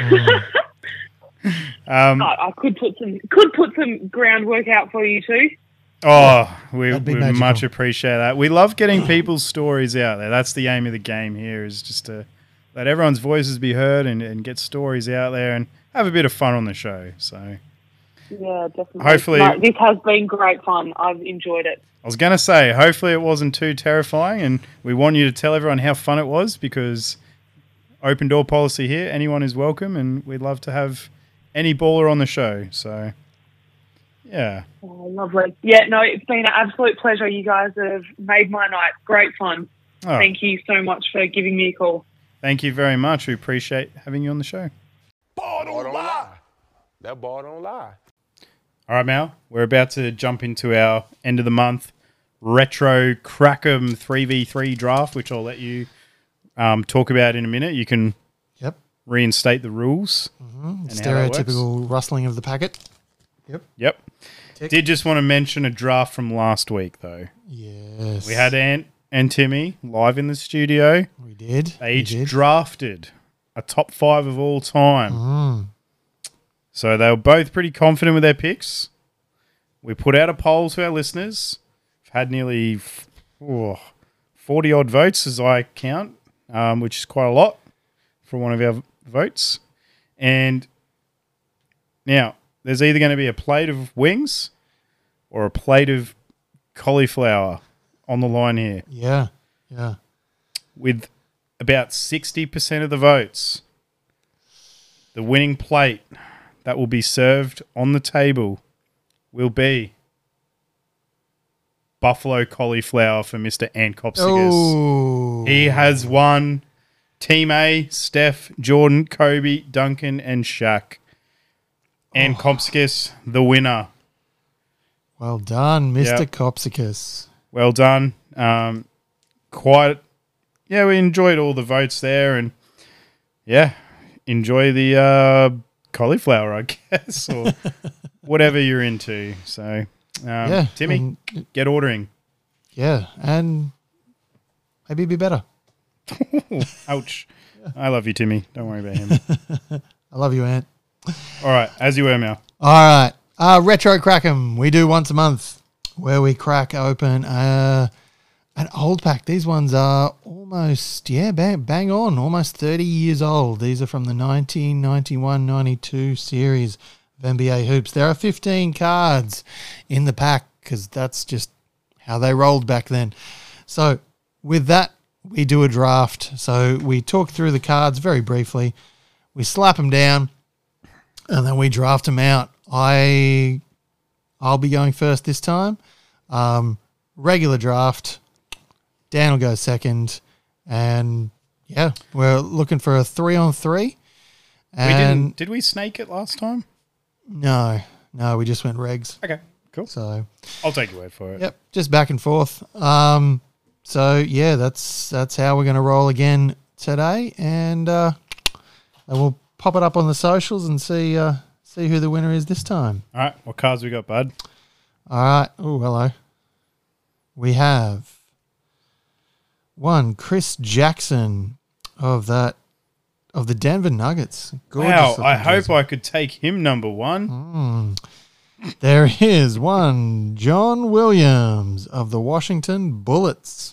Um, I, I could put some could put some groundwork out for you too. oh, we, That'd be we magical. much appreciate that. We love getting people's stories out there. That's the aim of the game here, is just to let everyone's voices be heard and, and get stories out there and have a bit of fun on the show. So Yeah, definitely. Hopefully- No, this has been great fun. I've enjoyed it. I was going to say, hopefully it wasn't too terrifying, and we want you to tell everyone how fun it was, because open door policy here, anyone is welcome, and we'd love to have any baller on the show. So, yeah. Oh, lovely. Yeah, no, it's been an absolute pleasure. You guys have made my night. Great fun. Oh, Thank you so much for giving me a call. thank you very much. We appreciate having you on the show. Ball don't lie. That ball don't lie. All right, Mal, we're about to jump into our end of the month retro Crackham three v three draft, which I'll let you um, talk about in a minute. You can Yep. reinstate the rules. and how that works. Stereotypical rustling of the packet. Yep. Yep. Tick. Did just want to mention a draft from last week, though. Yes. We had Ant and Timmy live in the studio. We did. They we each did. drafted a top five of all time. Mm. So they were both pretty confident with their picks. We put out a poll to our listeners. We've had nearly forty-odd votes as I count, um, which is quite a lot for one of our votes. And now, there's either going to be a plate of wings or a plate of cauliflower on the line here. Yeah. Yeah. With about sixty percent of the votes, the winning plate that will be served on the table will be buffalo cauliflower for Mister Ankopsigas. Oh. He has won Team A, Steph, Jordan, Kobe, Duncan, and Shaq. And Kopskis, the winner. Well done, Mister Yep. Kopsikis. Well done. Um, quite, yeah, we enjoyed all the votes there, and yeah, enjoy the uh, cauliflower, I guess, or whatever you're into. So, um, Yeah, Timmy, and- get ordering. Yeah, and maybe be better. Ouch. I love you, Timmy. Don't worry about him. I love you, Ant. All right, as you were, Mal. All right. Uh, Retro Crack'em. We do once a month where we crack open uh, an old pack. These ones are almost, yeah, bang, bang on, almost thirty years old. These are from the nineteen ninety-one ninety-two series of N B A Hoops. There are fifteen cards in the pack because that's just how they rolled back then. So with that, we do a draft. So we talk through the cards very briefly. We slap them down, and then we draft them out. I, I'll be going first this time. Um, regular draft. Dan will go second. And, yeah, we're looking for a three on three. We And didn't, did we snake it last time? no, no, we just went regs. Okay, cool. So, I'll take your word for it. yep, just back and forth. Um, so, yeah, that's that's how we're going to roll again today. And, uh, and we'll pop it up on the socials and see uh, see who the winner is this time. All right, what cards we got, bud? All right. Oh, hello. We have one Chris Jackson of that of the Denver Nuggets. Gorgeous Wow, looking I hope jersey. I could take him number one. There is one John Williams of the Washington Bullets.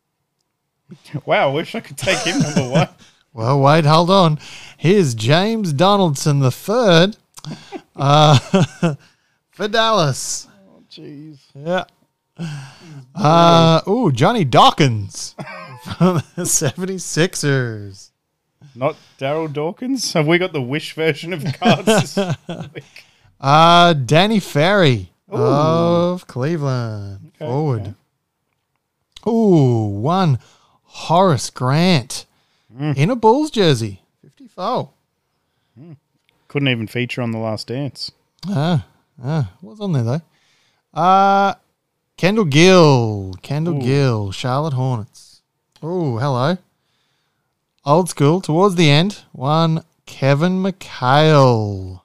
Wow, I wish I could take him number one. Well, wait, hold on. Here's James Donaldson the third uh, for Dallas. Jeez. Yeah. Uh, ooh, Johnny Dawkins from the seventy-sixers. Not Daryl Dawkins? Have we got the Wish version of cards this week? Uh, Danny Ferry of Cleveland. Okay, Forward. Ooh, one Horace Grant in a Bulls jersey. fifty-four. Couldn't even feature on The Last Dance. Ah, ah, what's on there though? Uh, Kendall Gill. Kendall Ooh. Gill, Charlotte Hornets. Oh, hello. Old school, towards the end. One Kevin McHale.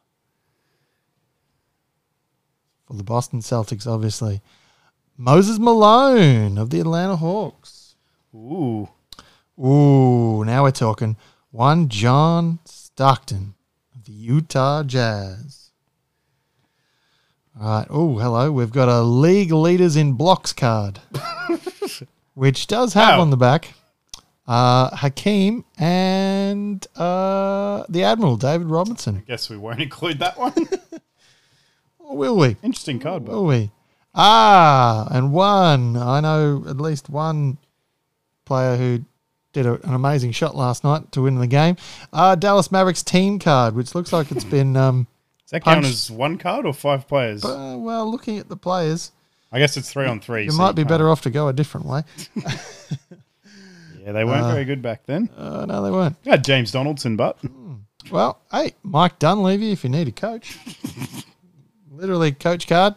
For the Boston Celtics, obviously. Moses Malone of the Atlanta Hawks. Ooh. Ooh, now we're talking. One John Stockton of the Utah Jazz. All right. Oh, hello. We've got a League Leaders in Blocks card, which does have Wow. on the back uh, Hakeem and uh, the Admiral, David Robinson. Guess we won't include that one. Or will we? Interesting card, but Will we? Ah, and one. I know at least one player who did a, an amazing shot last night to win the game. Uh, Dallas Mavericks team card, which looks like it's been, um, does that count Punch. as one card or five players? uh, well, looking at the players, I guess it's three on three. you so might be can't- better off to go a different way. Yeah, they weren't very good back then. Uh, no, they weren't. You had James Donaldson, but Well, hey, Mike Dunleavy, if you need a coach. Literally coach card.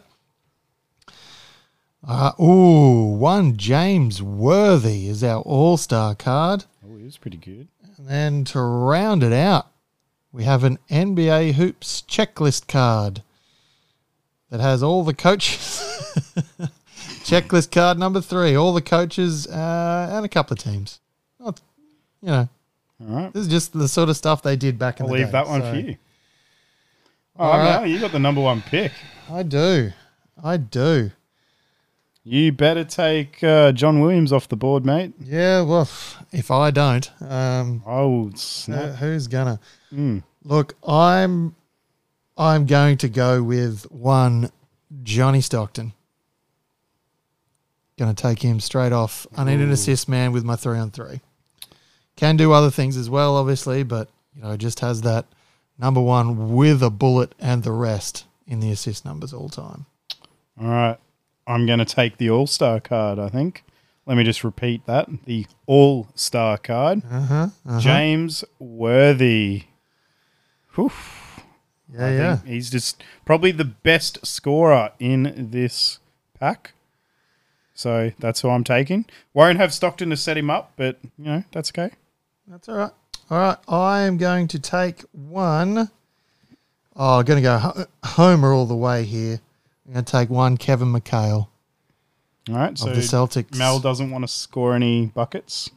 Uh, ooh, one James Worthy is our all-star card. oh, he was pretty good. And then to round it out, we have an N B A Hoops checklist card that has all the coaches. Checklist card number three, all the coaches uh, and a couple of teams. Not, you know, All right, this is just the sort of stuff they did back in I'll the leave day. that one so- for you. All All right, right. now you got the number one pick. I do. I do. You better take uh, John Williams off the board, mate. Yeah, well, if I don't, um, Oh, uh, snap. who's gonna? Mm. Look, I'm I'm going to go with one Johnny Stockton. Going to take him straight off. I need an assist man with my three on three. Can do other things as well, obviously, but you know, just has that number one with a bullet and the rest in the assist numbers all time. All right. I'm going to take the All-Star card, I think. Let me just repeat that. The All-Star card. Uh huh. James Worthy. Whew. Yeah, I yeah. think he's just probably the best scorer in this pack. So that's who I'm taking. Won't have Stockton to set him up, but, you know, that's okay. That's all right. All right, I am going to take one. Oh, I'm going to go ho- Homer all the way here. I'm going to take one Kevin McHale All right, so of the Celtics. Mel doesn't want to score any buckets.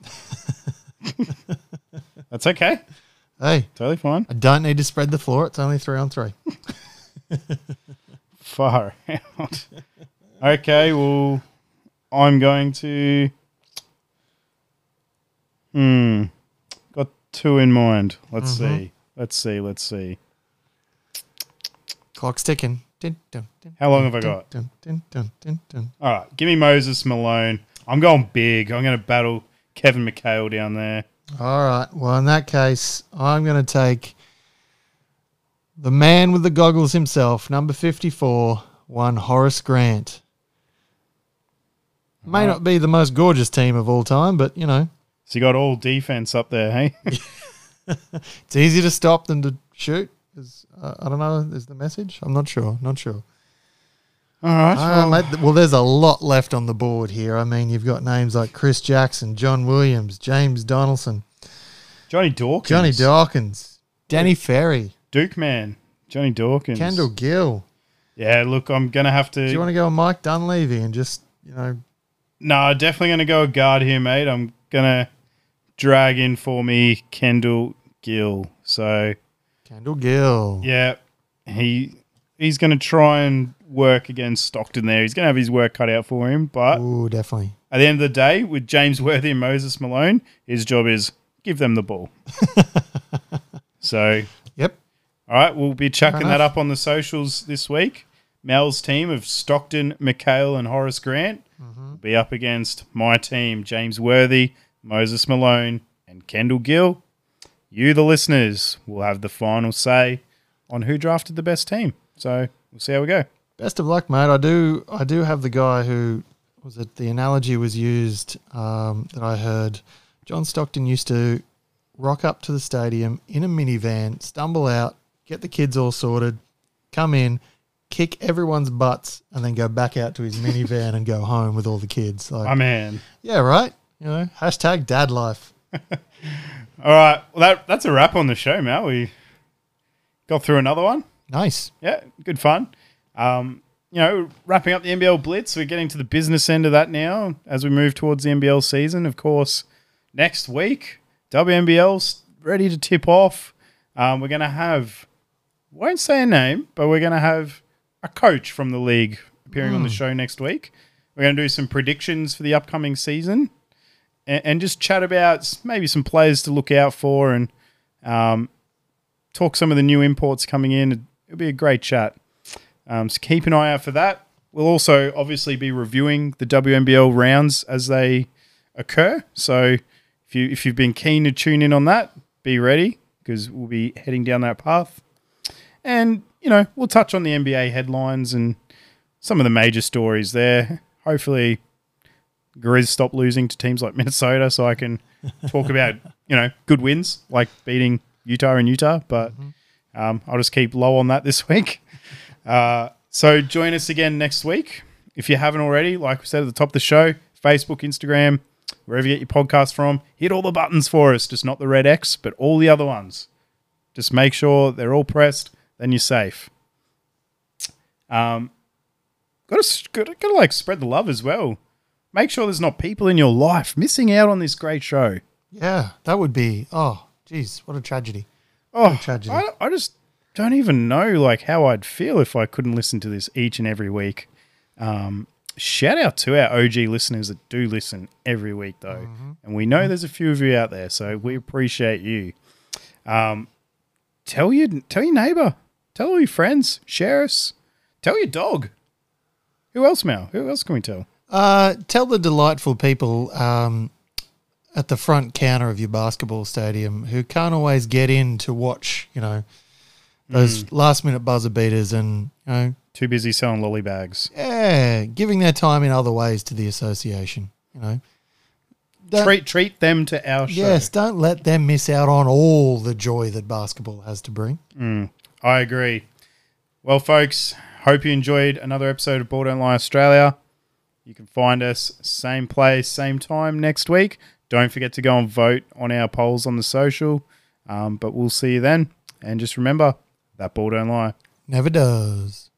That's okay. Hey, Totally fine. I don't need to spread the floor. It's only three on three. Far out. Okay, well, I'm going to... Hmm. Got two in mind. Let's Mm-hmm. see. Let's see. Let's see. Clock's ticking. Dun, dun, dun, How long have I dun, got? Dun, dun, dun, dun, dun. All right, give me Moses Malone. I'm going big. I'm going to battle Kevin McHale down there. All right. Well, in that case, I'm going to take the man with the goggles himself, number fifty-four, one Horace Grant. May not be the most gorgeous team of all time, but, you know, So you got all defense up there, hey? it's easier to stop than to shoot. Is, uh, I don't know. Is the message? I'm not sure. Not sure. All right. Uh, well, mate, well, there's a lot left on the board here. I mean, you've got names like Chris Jackson, John Williams, James Donaldson, Johnny Dawkins. Johnny Dawkins, Danny Ferry, Duke man. Johnny Dawkins. Kendall Gill. Yeah, look, I'm going to have to... Do you want to go with Mike Dunleavy and just, you know... No, definitely going to go a guard here, mate. I'm going to drag in for me Kendall Gill. So, Kendall Gill. yeah, he he's going to try and work against Stockton there. He's going to have his work cut out for him. But Ooh, definitely. at the end of the day, with James Worthy and Moses Malone, his job is give them the ball. So, Yep. all right, we'll be chucking enough. that up on the socials this week. Mel's team of Stockton, McHale, and Horace Grant will be up against my team, James Worthy, Moses Malone, and Kendall Gill. You, the listeners, will have the final say on who drafted the best team. So we'll see how we go. Best of luck, mate. I do I do have the guy who, was it the analogy was used um, that I heard. John Stockton used to rock up to the stadium in a minivan, stumble out, get the kids all sorted, come in, kick everyone's butts, and then go back out to his minivan and go home with all the kids. Like, My man. yeah, right? You know, hashtag dad life. All right. Well, that, that's a wrap on the show, Mel. We got through another one. Nice. Yeah, good fun. Um, you know, wrapping up the N B L Blitz, we're getting to the business end of that now as we move towards the N B L season. Of course, next week, W N B L's ready to tip off. Um, we're going to have, won't say a name, but we're going to have a coach from the league appearing on the show next week. We're going to do some predictions for the upcoming season and, and just chat about maybe some players to look out for and um, talk some of the new imports coming in. It'll be a great chat. Um, so keep an eye out for that. We'll also obviously be reviewing the W N B L rounds as they occur. So if you if you've been keen to tune in on that, be ready because we'll be heading down that path. And you know we'll touch on the N B A headlines and some of the major stories there. Hopefully, Grizz stop losing to teams like Minnesota, so I can talk about you know good wins like beating Utah and Utah. But um, I'll just keep low on that this week. Uh, so join us again next week. If you haven't already, like we said at the top of the show, Facebook, Instagram, wherever you get your podcast from, hit all the buttons for us. Just not the red X, but all the other ones. Just make sure they're all pressed, then you're safe. Um, got to, got to, got to like spread the love as well. Make sure there's not people in your life missing out on this great show. Yeah, that would be, oh, geez, what a tragedy. Oh, tragedy. I, I just don't even know like how I'd feel if I couldn't listen to this each and every week. Um, shout out to our O G listeners that do listen every week, though. Mm-hmm. And we know there's a few of you out there, so we appreciate you. Um, tell your tell your neighbor, tell all your friends, share us, tell your dog. Who else, Mal? Who else can we tell? Uh, tell the delightful people um, at the front counter of your basketball stadium who can't always get in to watch, you know, those mm. last-minute buzzer beaters and, you know, too busy selling lolly bags. Yeah, giving their time in other ways to the association, you know. Don't, treat treat them to our show. Yes, don't let them miss out on all the joy that basketball has to bring. Mm. I agree. Well, folks, hope you enjoyed another episode of Ball Don't Lie Australia. You can find us same place, same time next week. Don't forget to go and vote on our polls on the social. Um, but we'll see you then. And just remember, that ball don't lie. Never does.